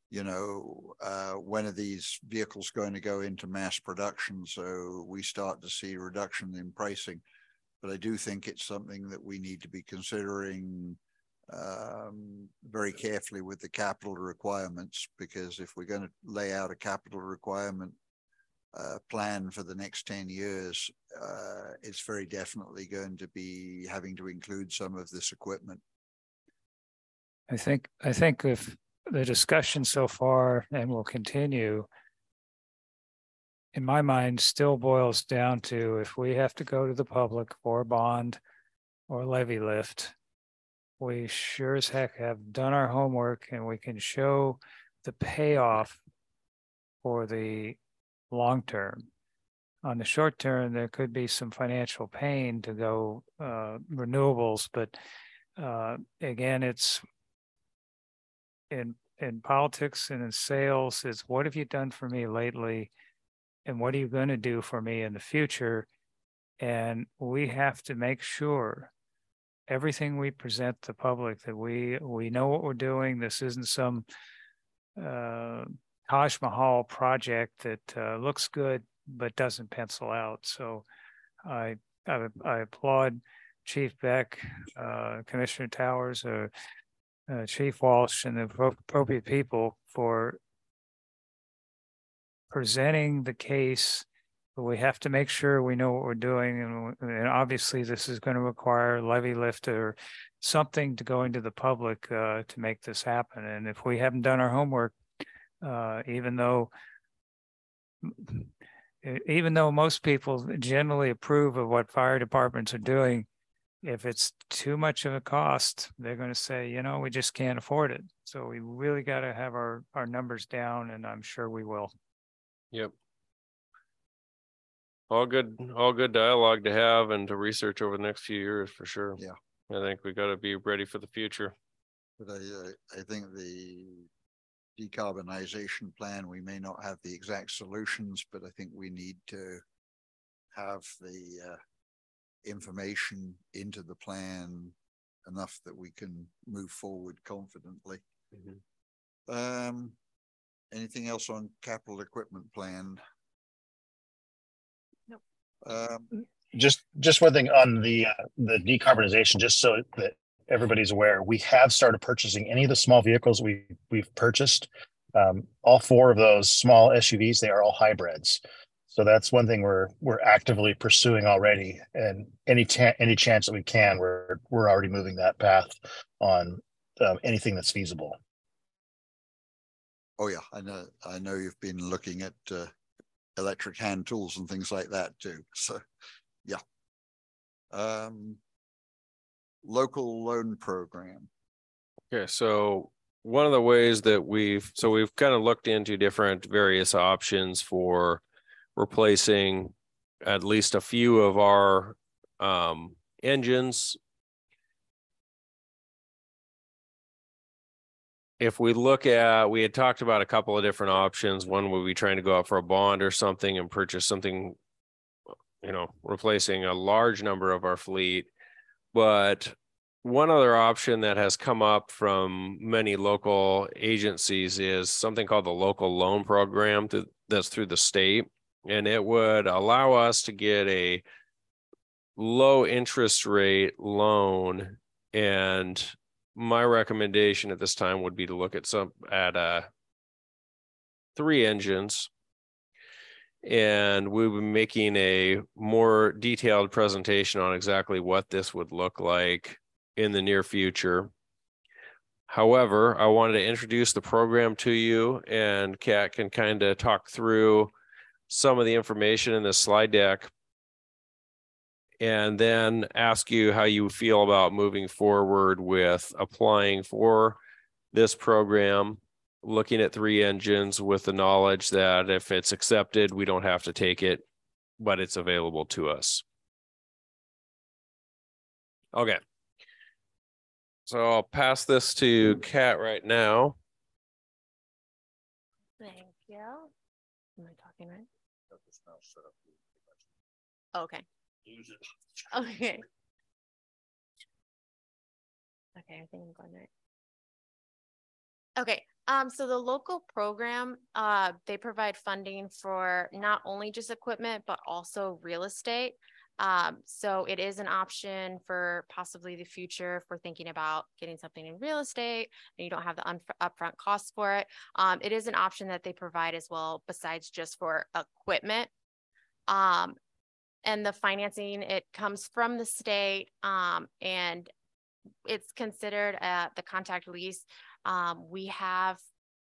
are these vehicles going to go into mass production? So we start to see a reduction in pricing. But I do think it's something that we need to be considering very carefully with the capital requirements, because if we're going to lay out a capital requirement plan for the next 10 years, it's very definitely going to be having to include some of this equipment. I think if the discussion so far, and will continue, in my mind, still boils down to, if we have to go to the public for a bond or levy lift, we sure as heck have done our homework, and we can show the payoff for the long term. On the short term, there could be some financial pain to go renewables, but again, it's in politics and in sales, is what have you done for me lately, and what are you going to do for me in the future? And we have to make sure everything we present the public, that we know what we're doing. This isn't some Taj Mahal project that looks good but doesn't pencil out. So I applaud Chief Beck, Commissioner Towers, Chief Walsh, and the appropriate people for presenting the case. But we have to make sure we know what we're doing, and obviously this is going to require levy lift or something to go into the public to make this happen. And if we haven't done our homework, even though most people generally approve of what fire departments are doing, if it's too much of a cost, they're going to say, we just can't afford it. So we really got to have our numbers down, and I'm sure we will. Yep. All good dialogue to have and to research over the next few years, for sure. Yeah. I think we got to be ready for the future. But I think the decarbonization plan, we may not have the exact solutions, but I think we need to have the information into the plan enough that we can move forward confidently. Mm-hmm. Anything else on capital equipment plan? Just one thing on the decarbonization, just so that everybody's aware, we have started purchasing any of the small vehicles we've purchased. All 4 of those small SUVs, they are all hybrids. So that's one thing we're actively pursuing already, and any chance that we can, we're already moving that path on anything that's feasible. Oh yeah, I know you've been looking at electric hand tools and things like that too. So yeah. Local loan program. Okay, so one of the ways that we've kind of looked into different various options for replacing at least a few of our engines. If we look at, we had talked about a couple of different options. One would be trying to go out for a bond or something and purchase something, replacing a large number of our fleet. But one other option that has come up from many local agencies is something called the local loan program that's through the state. And it would allow us to get a low interest rate loan. And my recommendation at this time would be to look at 3 engines. And we'll be making a more detailed presentation on exactly what this would look like in the near future. However, I wanted to introduce the program to you, and Kat can kind of talk through some of the information in this slide deck, and then ask you how you feel about moving forward with applying for this program, looking at 3 engines with the knowledge that if it's accepted, we don't have to take it, but it's available to us. Okay. So I'll pass this to Kat right now. Thank you. Am I talking right? Okay. Okay. Okay, I think I'm going right. Okay, so the local program, they provide funding for not only just equipment, but also real estate. So it is an option for possibly the future if we're thinking about getting something in real estate and you don't have the upfront costs for it. It is an option that they provide as well, besides just for equipment. And the financing, it comes from the state, and it's considered the contact lease. We have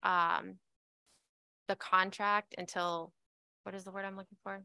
the contract until, what is the word I'm looking for?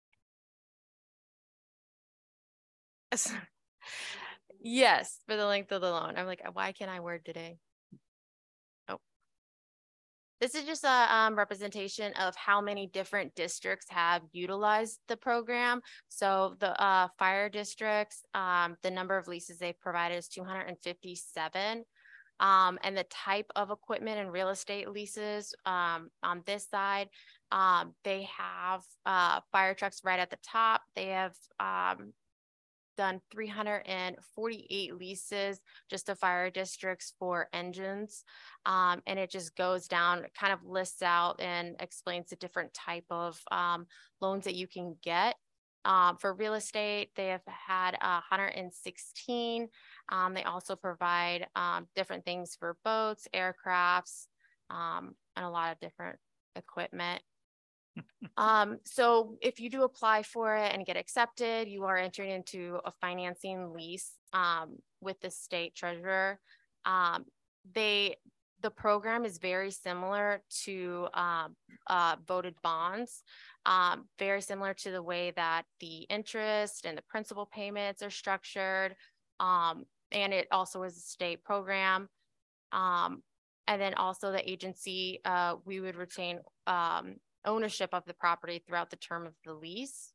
Yes, for the length of the loan. I'm like, why can't I word today? Oh, this is just a representation of how many different districts have utilized the program. So the fire districts, the number of leases they've provided is 257. And the type of equipment and real estate leases on this side, they have fire trucks right at the top. They have done 348 leases just to fire districts for engines. And it just goes down, it kind of lists out and explains the different type of loans that you can get. For real estate, they have had 116. They also provide different things for boats, aircrafts, and a lot of different equipment. So if you do apply for it and get accepted, you are entering into a financing lease with the state treasurer. The program is very similar to voted bonds, very similar to the way that the interest and the principal payments are structured. And it also is a state program. And then also the agency, we would retain ownership of the property throughout the term of the lease.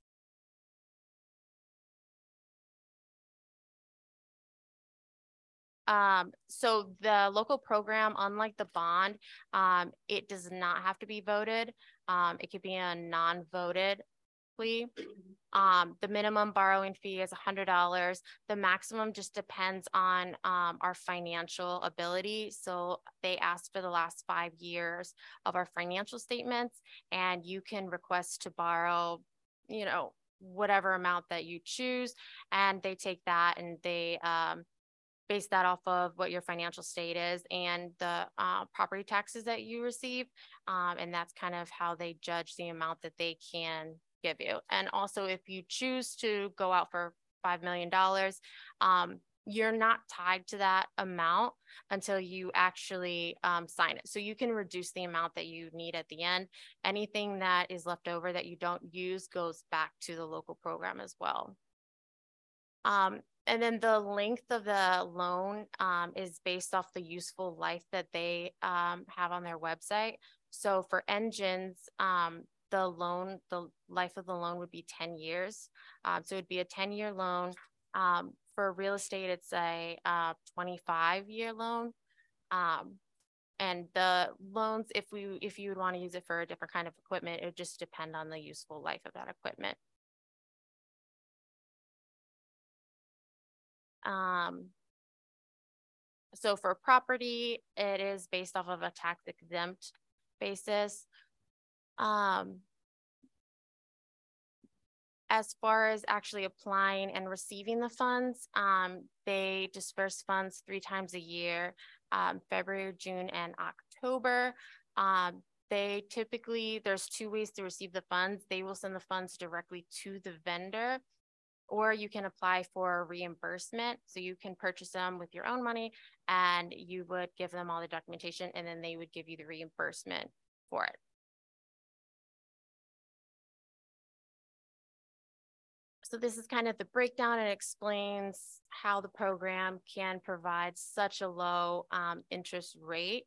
So the local program, unlike the bond, it does not have to be voted. It could be a non-voted plea. The minimum borrowing fee is $100. The maximum just depends on our financial ability. So they ask for the last 5 years of our financial statements, and you can request to borrow, you know, whatever amount that you choose, and they take that and they base that off of what your financial state is and the property taxes that you receive. And that's kind of how they judge the amount that they can give you. And also, if you choose to go out for $5 million, you're not tied to that amount until you actually sign it. So you can reduce the amount that you need at the end. Anything that is left over that you don't use goes back to the local program as well. And then the length of the loan is based off the useful life that they have on their website. So for engines, the life of the loan would be 10 years. So it'd be a 10-year loan. For real estate, it's a 25-year loan. And the loans, if you would want to use it for a different kind of equipment, it would just depend on the useful life of that equipment. So for property, it is based off of a tax exempt basis. As far as actually applying and receiving the funds, they disperse funds 3 times a year, February, June, and October. They typically, there's two ways to receive the funds. They will send the funds directly to the vendor, or you can apply for reimbursement. So you can purchase them with your own money and you would give them all the documentation and then they would give you the reimbursement for it. So this is kind of the breakdown. It explains how the program can provide such a low interest rate.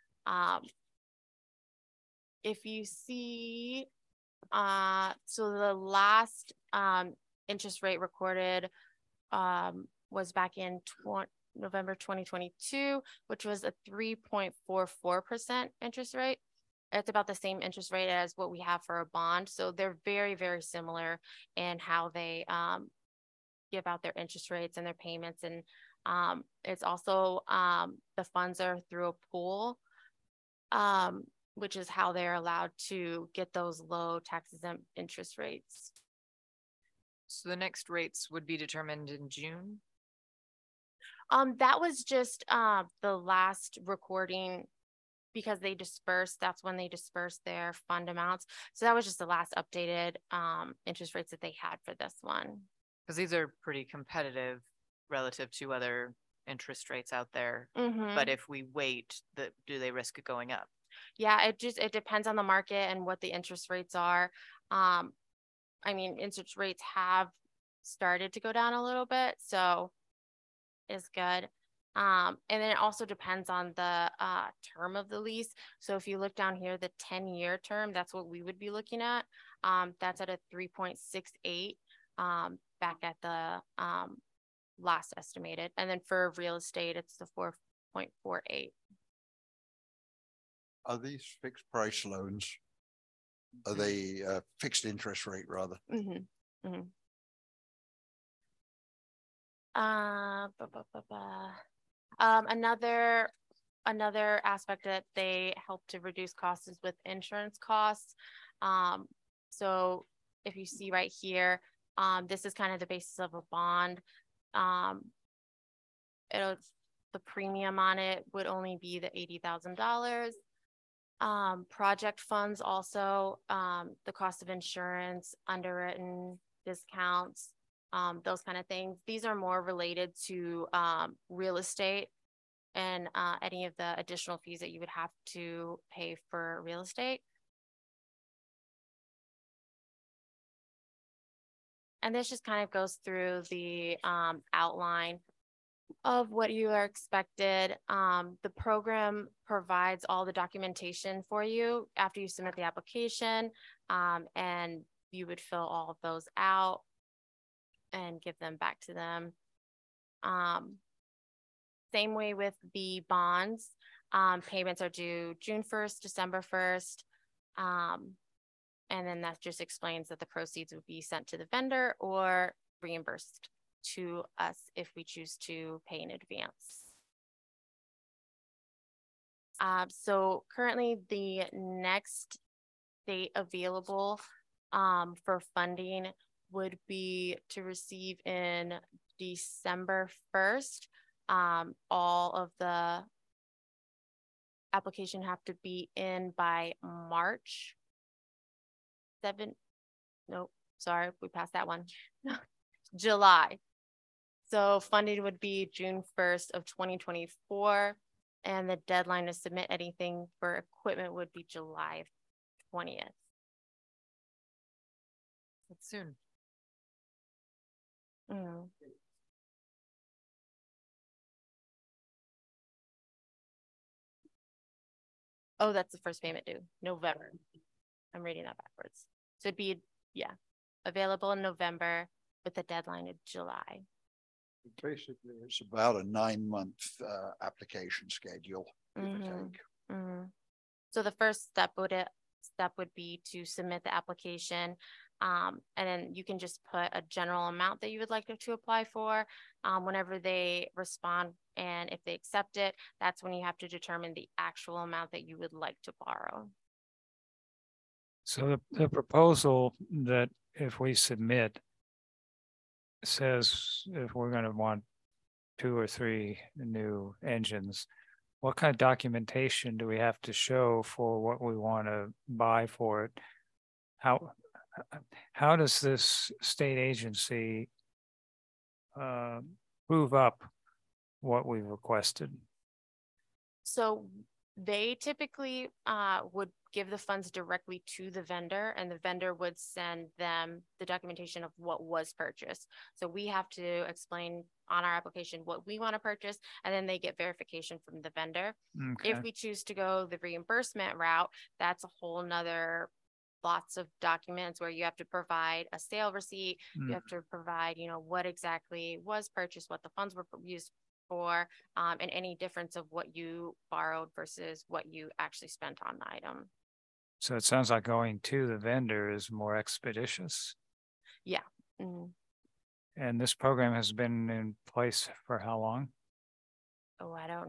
If you see, so the last interest rate recorded was back in November 2022, which was a 3.44% interest rate. It's about the same interest rate as what we have for a bond. So they're very, very similar in how they give out their interest rates and their payments. And it's also the funds are through a pool, which is how they're allowed to get those low tax exempt interest rates. So the next rates would be determined in June? That was just the last recording because they dispersed, that's when they dispersed their fund amounts. So that was just the last updated interest rates that they had for this one. Because these are pretty competitive relative to other interest rates out there. Mm-hmm. But if we wait, do they risk it going up? Yeah, it depends on the market and what the interest rates are. I mean, interest rates have started to go down a little bit, so it's good. And then it also depends on the term of the lease. So if you look down here, the 10-year term, that's what we would be looking at. That's at a 3.68 back at the last estimated. And then for real estate, it's the 4.48. Are these fixed price loans? Are they fixed interest rate rather? Mm-hmm. Mm-hmm. Another aspect that they help to reduce costs is with insurance costs. So if you see right here, this is kind of the basis of a bond. The premium on it would only be the $80,000. Project funds also, the cost of insurance, underwritten discounts, those kind of things. These are more related to real estate and any of the additional fees that you would have to pay for real estate. And this just kind of goes through the outline of what you are expected. The program provides all the documentation for you after you submit the application, and you would fill all of those out and give them back to them. Same way with the bonds. Payments are due June 1st, December 1st. And then that just explains that the proceeds would be sent to the vendor or reimbursed to us if we choose to pay in advance. So currently the next date available for funding would be to receive in December 1st. All of the application have to be in by March 7th. Nope, sorry, we passed that one. July. So funding would be June 1st of 2024. And the deadline to submit anything for equipment would be July 20th. That's soon. Mm. Oh, that's the first payment due, November. I'm reading that backwards. So it'd be, yeah, available in November with the deadline of July. Basically, it's about a 9-month application schedule. So the first step would be to submit the application, and then you can just put a general amount that you would like to apply for. Whenever they respond and if they accept it, that's when you have to determine the actual amount that you would like to borrow. So the proposal that if we submit says if we're going to want 2 or 3 new engines, what kind of documentation do we have to show for what we want to buy for it? How does this state agency prove up what we requested? So they typically would give the funds directly to the vendor, and the vendor would send them the documentation of what was purchased. So we have to explain on our application what we want to purchase, and then they get verification from the vendor. Okay. If we choose to go the reimbursement route, that's a whole nother lots of documents where you have to provide a sale receipt. You have to provide, you know, what exactly was purchased, what the funds were used for, and any difference of what you borrowed versus what you actually spent on the item. So it sounds like going to the vendor is more expeditious. Yeah. Mm-hmm. And this program has been in place for how long? Oh,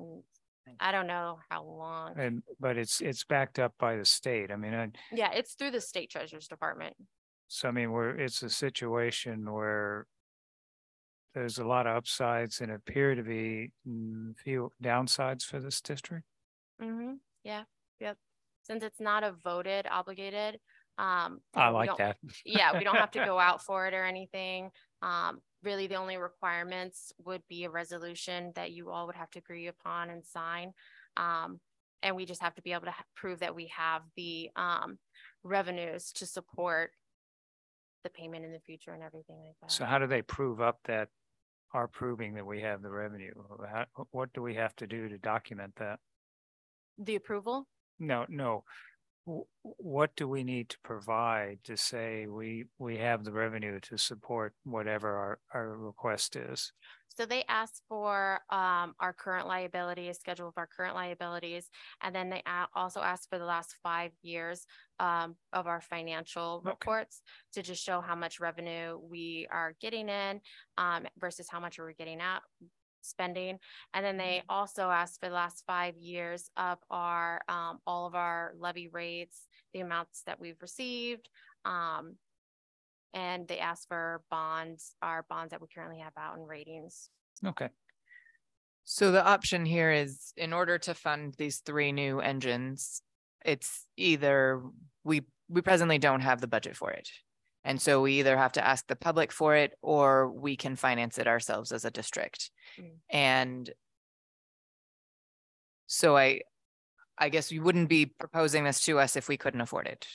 I don't know how long. But it's backed up by the state. I mean, yeah, it's through the state treasurer's department. So I mean, it's a situation where there's a lot of upsides and appear to be few downsides for this district. Mm-hmm. Yeah. Yep. Since it's not a voted obligated, I like that. Yeah, we don't have to go out for it or anything. Really, the only requirements would be a resolution that you all would have to agree upon and sign. And we just have to be able to prove that we have the revenues to support the payment in the future and everything like that. So how do they prove up that are proving that we have the revenue? What do we have to do to document that? The approval? No. What do we need to provide to say we have the revenue to support whatever our request is? So they asked for our current liabilities, schedule of our current liabilities, and then they also asked for the last 5 years of our financial reports to just show how much revenue we are getting in versus how much we're getting out spending. And then they also asked for the last 5 years of our all of our levy rates, the amounts that we've received, and they asked for bonds, our bonds that we currently have out, and ratings. Okay. So the option here is, in order to fund these 3 new engines, it's either we presently don't have the budget for it. And so we either have to ask the public for it, or we can finance it ourselves as a district. And so I guess you wouldn't be proposing this to us if we couldn't afford it.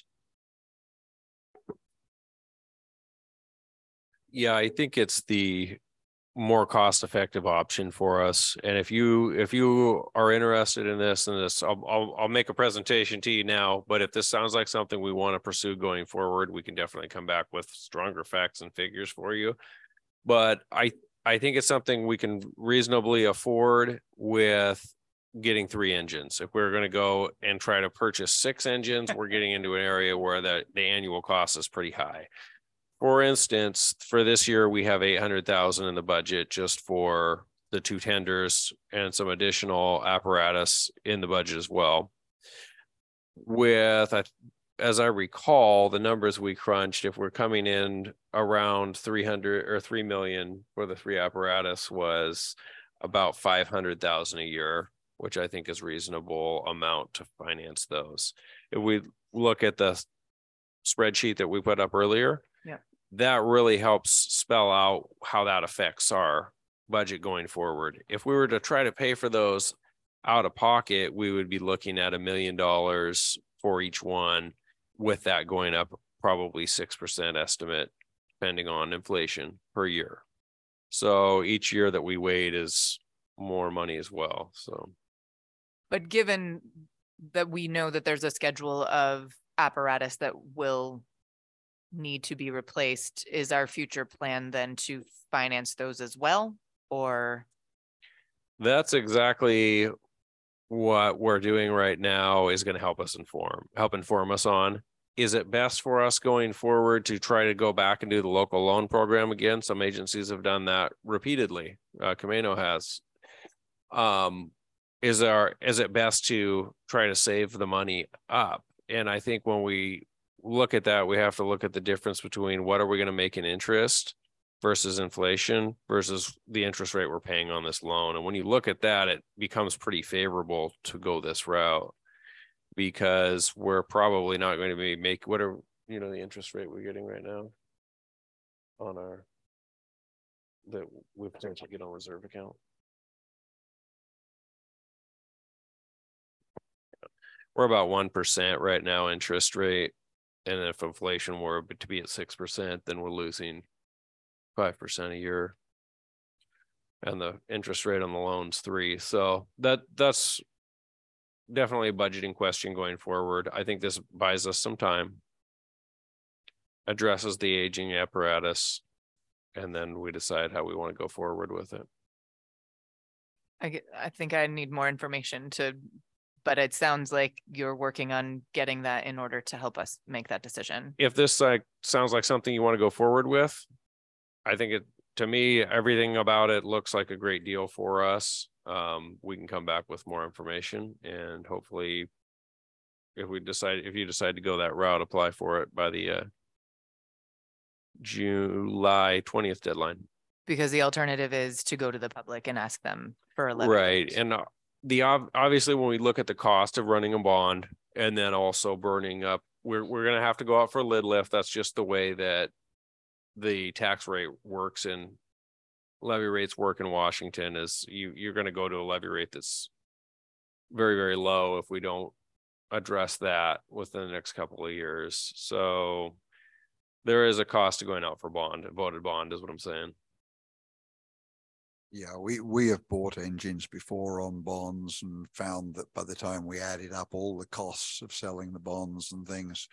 Yeah, I think it's the more cost-effective option for us. And if you are interested in this, I'll make a presentation to you now. But if this sounds like something we want to pursue going forward, we can definitely come back with stronger facts and figures for you. But I think it's something we can reasonably afford with getting 3 engines. If we're going to go and try to purchase 6 engines, we're getting into an area where the annual cost is pretty high. For instance, for this year, we have $800,000 in the budget just for the 2 tenders and some additional apparatus in the budget as well. As I recall, the numbers we crunched, if we're coming in around 300 or 3 million for the 3 apparatus, was about 500,000 a year, which I think is reasonable amount to finance those. If we look at the spreadsheet that we put up earlier, that really helps spell out how that affects our budget going forward. If we were to try to pay for those out of pocket, we would be looking at $1 million for each one, with that going up probably 6% estimate, depending on inflation per year. So each year that we wait is more money as well. So, but given that we know that there's a schedule of apparatus that will need to be replaced, is our future plan then to finance those as well? Or that's exactly what we're doing right now, is going to help inform us on, is it best for us going forward to try to go back and do the local loan program again? Some agencies have done that repeatedly. Camano has. Is it best to try to save the money up? And I think when we look at that, we have to look at the difference between what are we going to make in interest versus inflation versus the interest rate we're paying on this loan. And when you look at that, it becomes pretty favorable to go this route, because we're probably not going to be whatever, the interest rate we're getting right now on that we potentially get on reserve account. We're about 1% right now interest rate. And if inflation were to be at 6%, then we're losing 5% a year. And the interest rate on the loan's 3%. So that's definitely a budgeting question going forward. I think this buys us some time, addresses the aging apparatus, and then we decide how we want to go forward with it. I think I need more information but it sounds like you're working on getting that in order to help us make that decision. If this sounds like something you want to go forward with, I think to me, everything about it looks like a great deal for us. We can come back with more information, and hopefully if you decide to go that route, apply for it by the July 20th deadline. Because the alternative is to go to the public and ask them for a levy. Right. And obviously when we look at the cost of running a bond and then also burning up, we're going to have to go out for a lid lift. That's just the way that the tax rate works and levy rates work in Washington. Is you're going to go to a levy rate that's very, very low if we don't address that within the next couple of years. So there is a cost to going out for voted bond is what I'm saying. Yeah, we have bought engines before on bonds and found that by the time we added up all the costs of selling the bonds and things,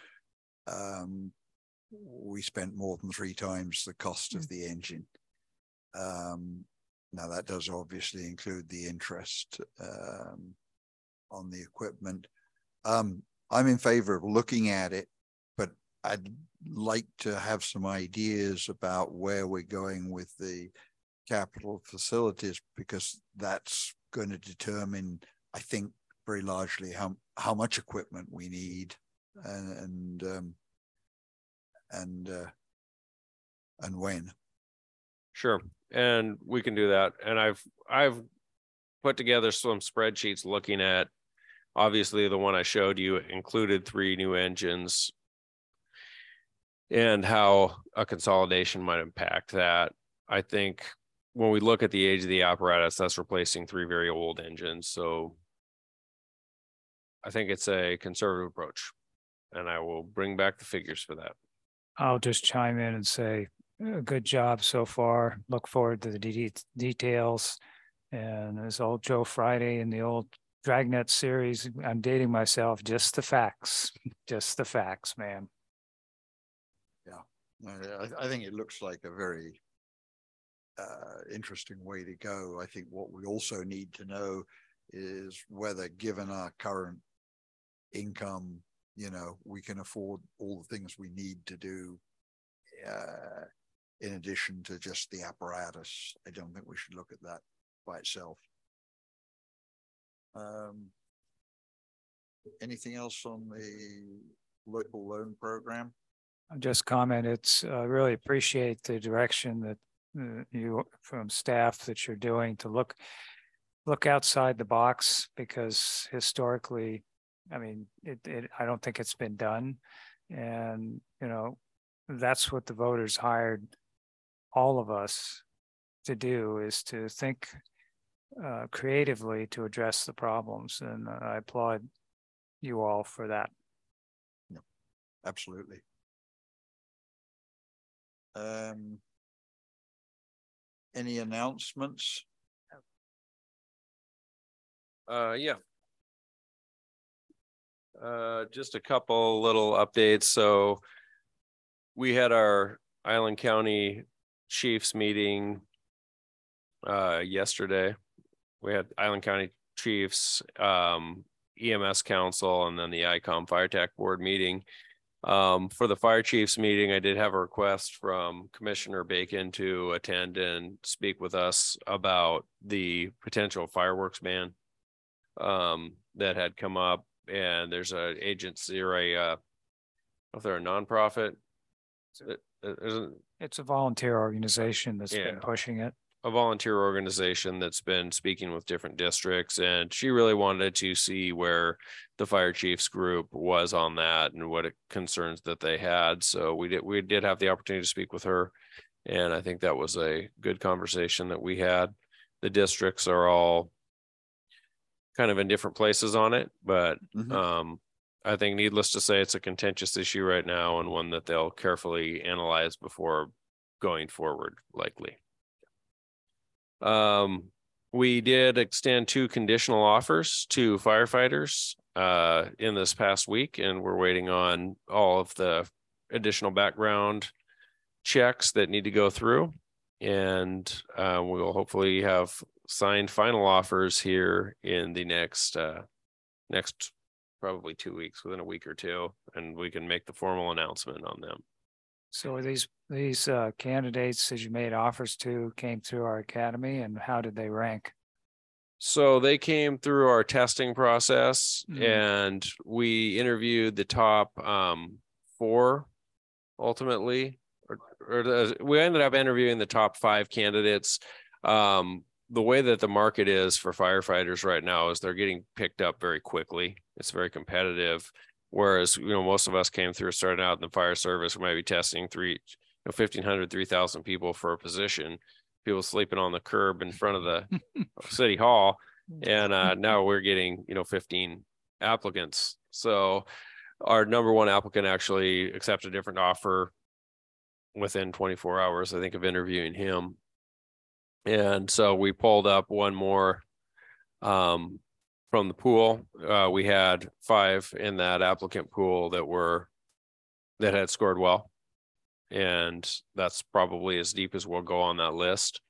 we spent more than 3 times the cost of the engine. Now that does obviously include the interest on the equipment. I'm in favor of looking at it, but I'd like to have some ideas about where we're going with the capital facilities, because that's going to determine, I think, very largely how much equipment we need and when. Sure. And we can do that. And I've put together some spreadsheets looking at, obviously the one I showed you included 3 new engines and how a consolidation might impact that. I think when we look at the age of the apparatus, that's replacing 3 very old engines. So I think it's a conservative approach, and I will bring back the figures for that. I'll just chime in and say, good job so far. Look forward to the details. And as old Joe Friday in the old Dragnet series, I'm dating myself, just the facts, man. Yeah, I think it looks like a very interesting way to go. I think what we also need to know is whether, given our current income, we can afford all the things we need to do in addition to just the apparatus. I don't think we should look at that by itself. Anything else on the local loan program? I'll just comment, it's really appreciate the direction that you from staff that you're doing to look outside the box, because historically, I mean, I don't think it's been done. And, that's what the voters hired all of us to do, is to think creatively to address the problems. And I applaud you all for that. No, absolutely. Any announcements? Yeah. Just a couple little updates. So we had our Island County Chiefs meeting yesterday. We had Island County Chiefs, EMS Council, and then the ICOM Fire Tech Board meeting. For the fire chiefs meeting, I did have a request from Commissioner Bacon to attend and speak with us about the potential fireworks ban that had come up. And there's an agency, or if they're a nonprofit, It's a volunteer organization that's been Yeah. pushing it. a volunteer organization that's been speaking with different districts, and she really wanted to see where the fire chiefs group was on that and what concerns that they had. So we did have the opportunity to speak with her, and I think that was a good conversation that we had. The districts are all kind of in different places on it, but I think needless to say, it's a contentious issue right now and one that they'll carefully analyze before going forward, likely. We did extend 2 conditional offers to firefighters in this past week, and we're waiting on all of the additional background checks that need to go through. And we'll hopefully have signed final offers here in the next probably 2 weeks, within a week or two, and we can make the formal announcement on them. So are these candidates that you made offers to came through our academy, and how did they rank? So they came through our testing process, and we interviewed the top 4 ultimately, we ended up interviewing the top 5 candidates. The way that the market is for firefighters right now is they're getting picked up very quickly. It's very competitive. Whereas, most of us came through, starting out in the fire service, we might be testing 1,500, 3,000 people for a position, people sleeping on the curb in front of the city hall. And now we're getting, 15 applicants. So our number 1 applicant actually accepted a different offer within 24 hours, I think, of interviewing him. And so we pulled up one more from the pool. We had 5 in that applicant pool that had scored well. And that's probably as deep as we'll go on that list.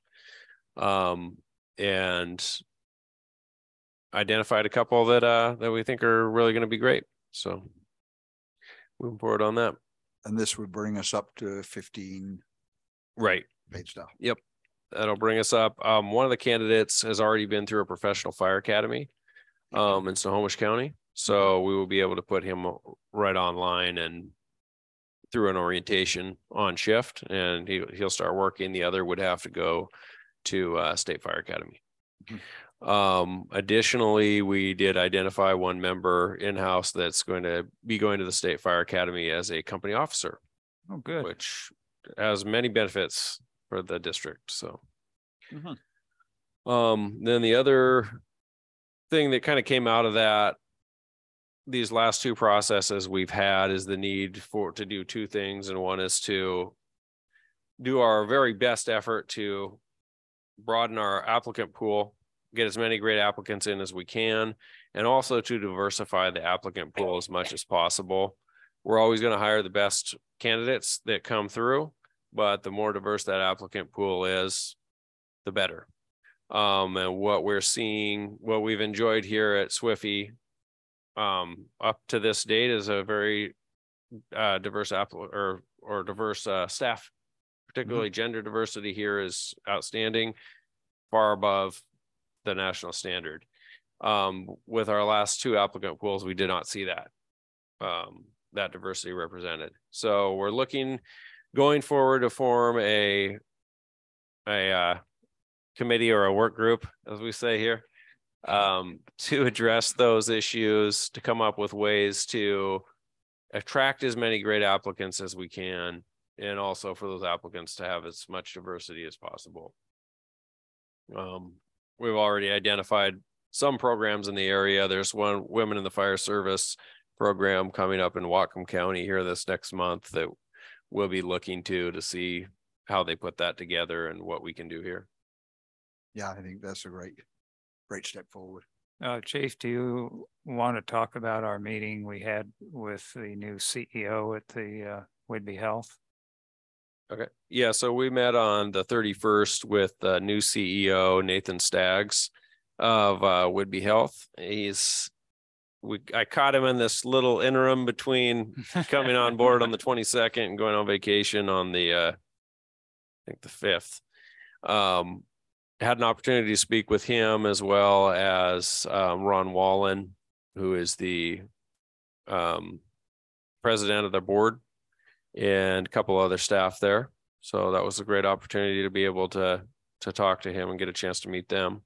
And identified a couple that we think are really going to be great. So moving forward on that. And this would bring us up to 15 right paid staff. Yep. That'll bring us up. One of the candidates has already been through a professional fire academy in Snohomish County. So we will be able to put him right online and through an orientation on shift, and he'll start working. The other would have to go to State Fire Academy. Additionally, we did identify one member in-house that's going to be going to the State Fire Academy as a company officer. Oh, good. Which has many benefits for the district. So then the other thing that kind of came out of these last 2 processes we've had is the need to do 2 things. And one is to do our very best effort to broaden our applicant pool, get as many great applicants in as we can, and also to diversify the applicant pool as much as possible. We're always going to hire the best candidates that come through, but the more diverse that applicant pool is, the better. And what we're seeing, what we've enjoyed here at SWFE up to this date is a very diverse diverse staff, particularly gender diversity here is outstanding, far above the national standard. With our last 2 applicant pools, we did not see that diversity represented. So we're looking going forward to form a committee or a work group, as we say here, to address those issues, to come up with ways to attract as many great applicants as we can, and also for those applicants to have as much diversity as possible. We've already identified some programs in the area. There's one Women in the Fire Service program coming up in Whatcom County here this next month that we'll be looking to see how they put that together and what we can do here. Yeah, I think that's a great step forward. Chief, do you want to talk about our meeting we had with the new CEO at the Whidbey Health? Okay. Yeah. So we met on the 31st with the new CEO, Nathan Staggs of Whidbey Health. I caught him in this little interim between coming on board on the 22nd and going on vacation on the, I think the 5th. Had an opportunity to speak with him as well as Ron Wallen, who is the president of the board. and a couple other staff there. So that was a great opportunity to be able to talk to him and get a chance to meet them.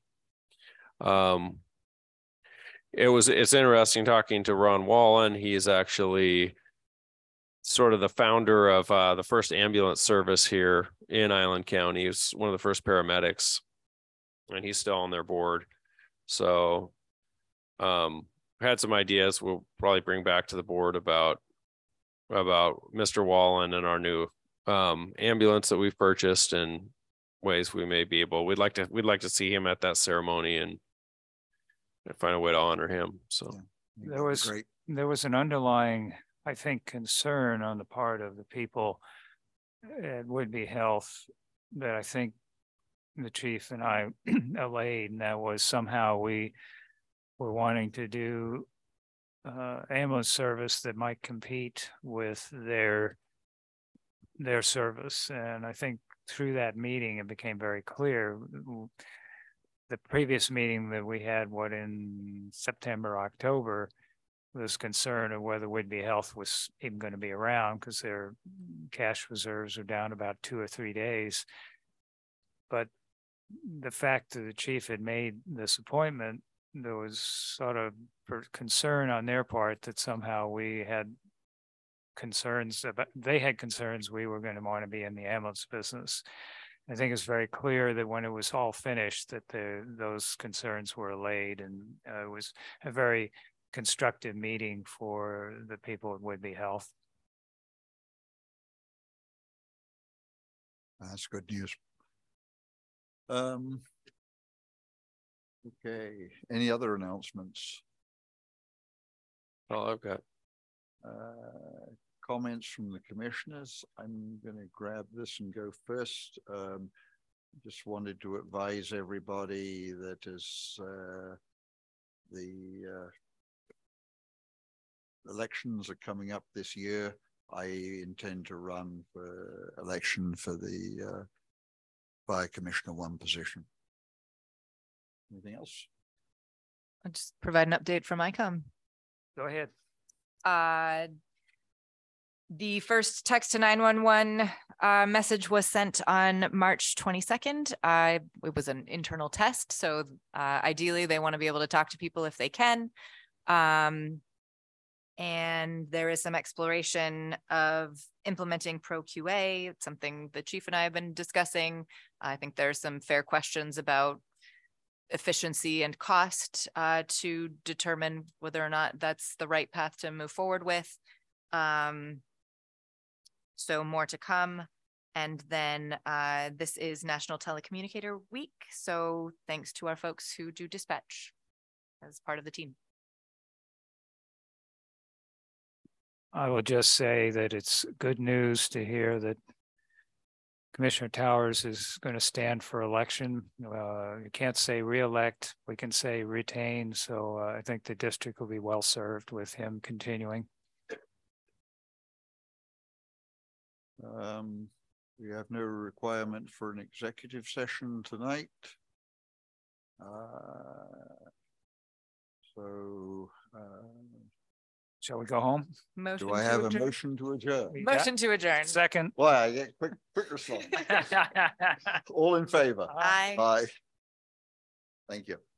It's interesting talking to Ron Wallen. He is actually sort of the founder of the first ambulance service here in Island County. He's one of the first paramedics, and he's still on their board. So had some ideas we'll probably bring back to the board about Mr. Wallen and our new ambulance that we've purchased, and ways we may be able. We'd like to see him at that ceremony and find a way to honor him. So Yeah, there was an underlying, I think, concern on the part of the people at Whidbey Health that I think the chief and I allayed, and that was somehow we were wanting to do ambulance service that might compete with their service. And I think through that meeting, it became very clear. The previous meeting that we had, in September, October, was concern of whether Whidbey Health was even going to be around because their cash reserves are down about 2 or 3 days. But the fact that the chief had made this appointment, there was sort of concern on their part that somehow we had concerns about, they had concerns we were going to want to be in the ambulance business. I think it's very clear that when it was all finished that those concerns were allayed, and it was a very constructive meeting for the people at Whidbey Health. That's good news. Okay, any other announcements? all I've got. Comments from the commissioners. I'm going to grab this and go first. Just wanted to advise everybody that as the elections are coming up this year, I intend to run for election for the Fire Commissioner 1 position. Anything else? I'll just provide an update from ICOM. Go ahead. The first text to 911 message was sent on March 22nd. It was an internal test, so ideally they want to be able to talk to people if they can. And there is some exploration of implementing ProQA. It's something the chief and I have been discussing. I think there's some fair questions about efficiency and cost to determine whether or not that's the right path to move forward with. So more to come. And then this is National Telecommunicator Week. So thanks to our folks who do dispatch as part of the team. I will just say that it's good news to hear that Commissioner Towers is going to stand for election. You can't say re-elect, we can say retain. So I think the district will be well served with him continuing. We have no requirement for an executive session tonight. Shall we go home? Motion do I have a motion to adjourn? Motion to adjourn. Second. Why, I get quick response. All in favor? Aye. Aye. Thank you.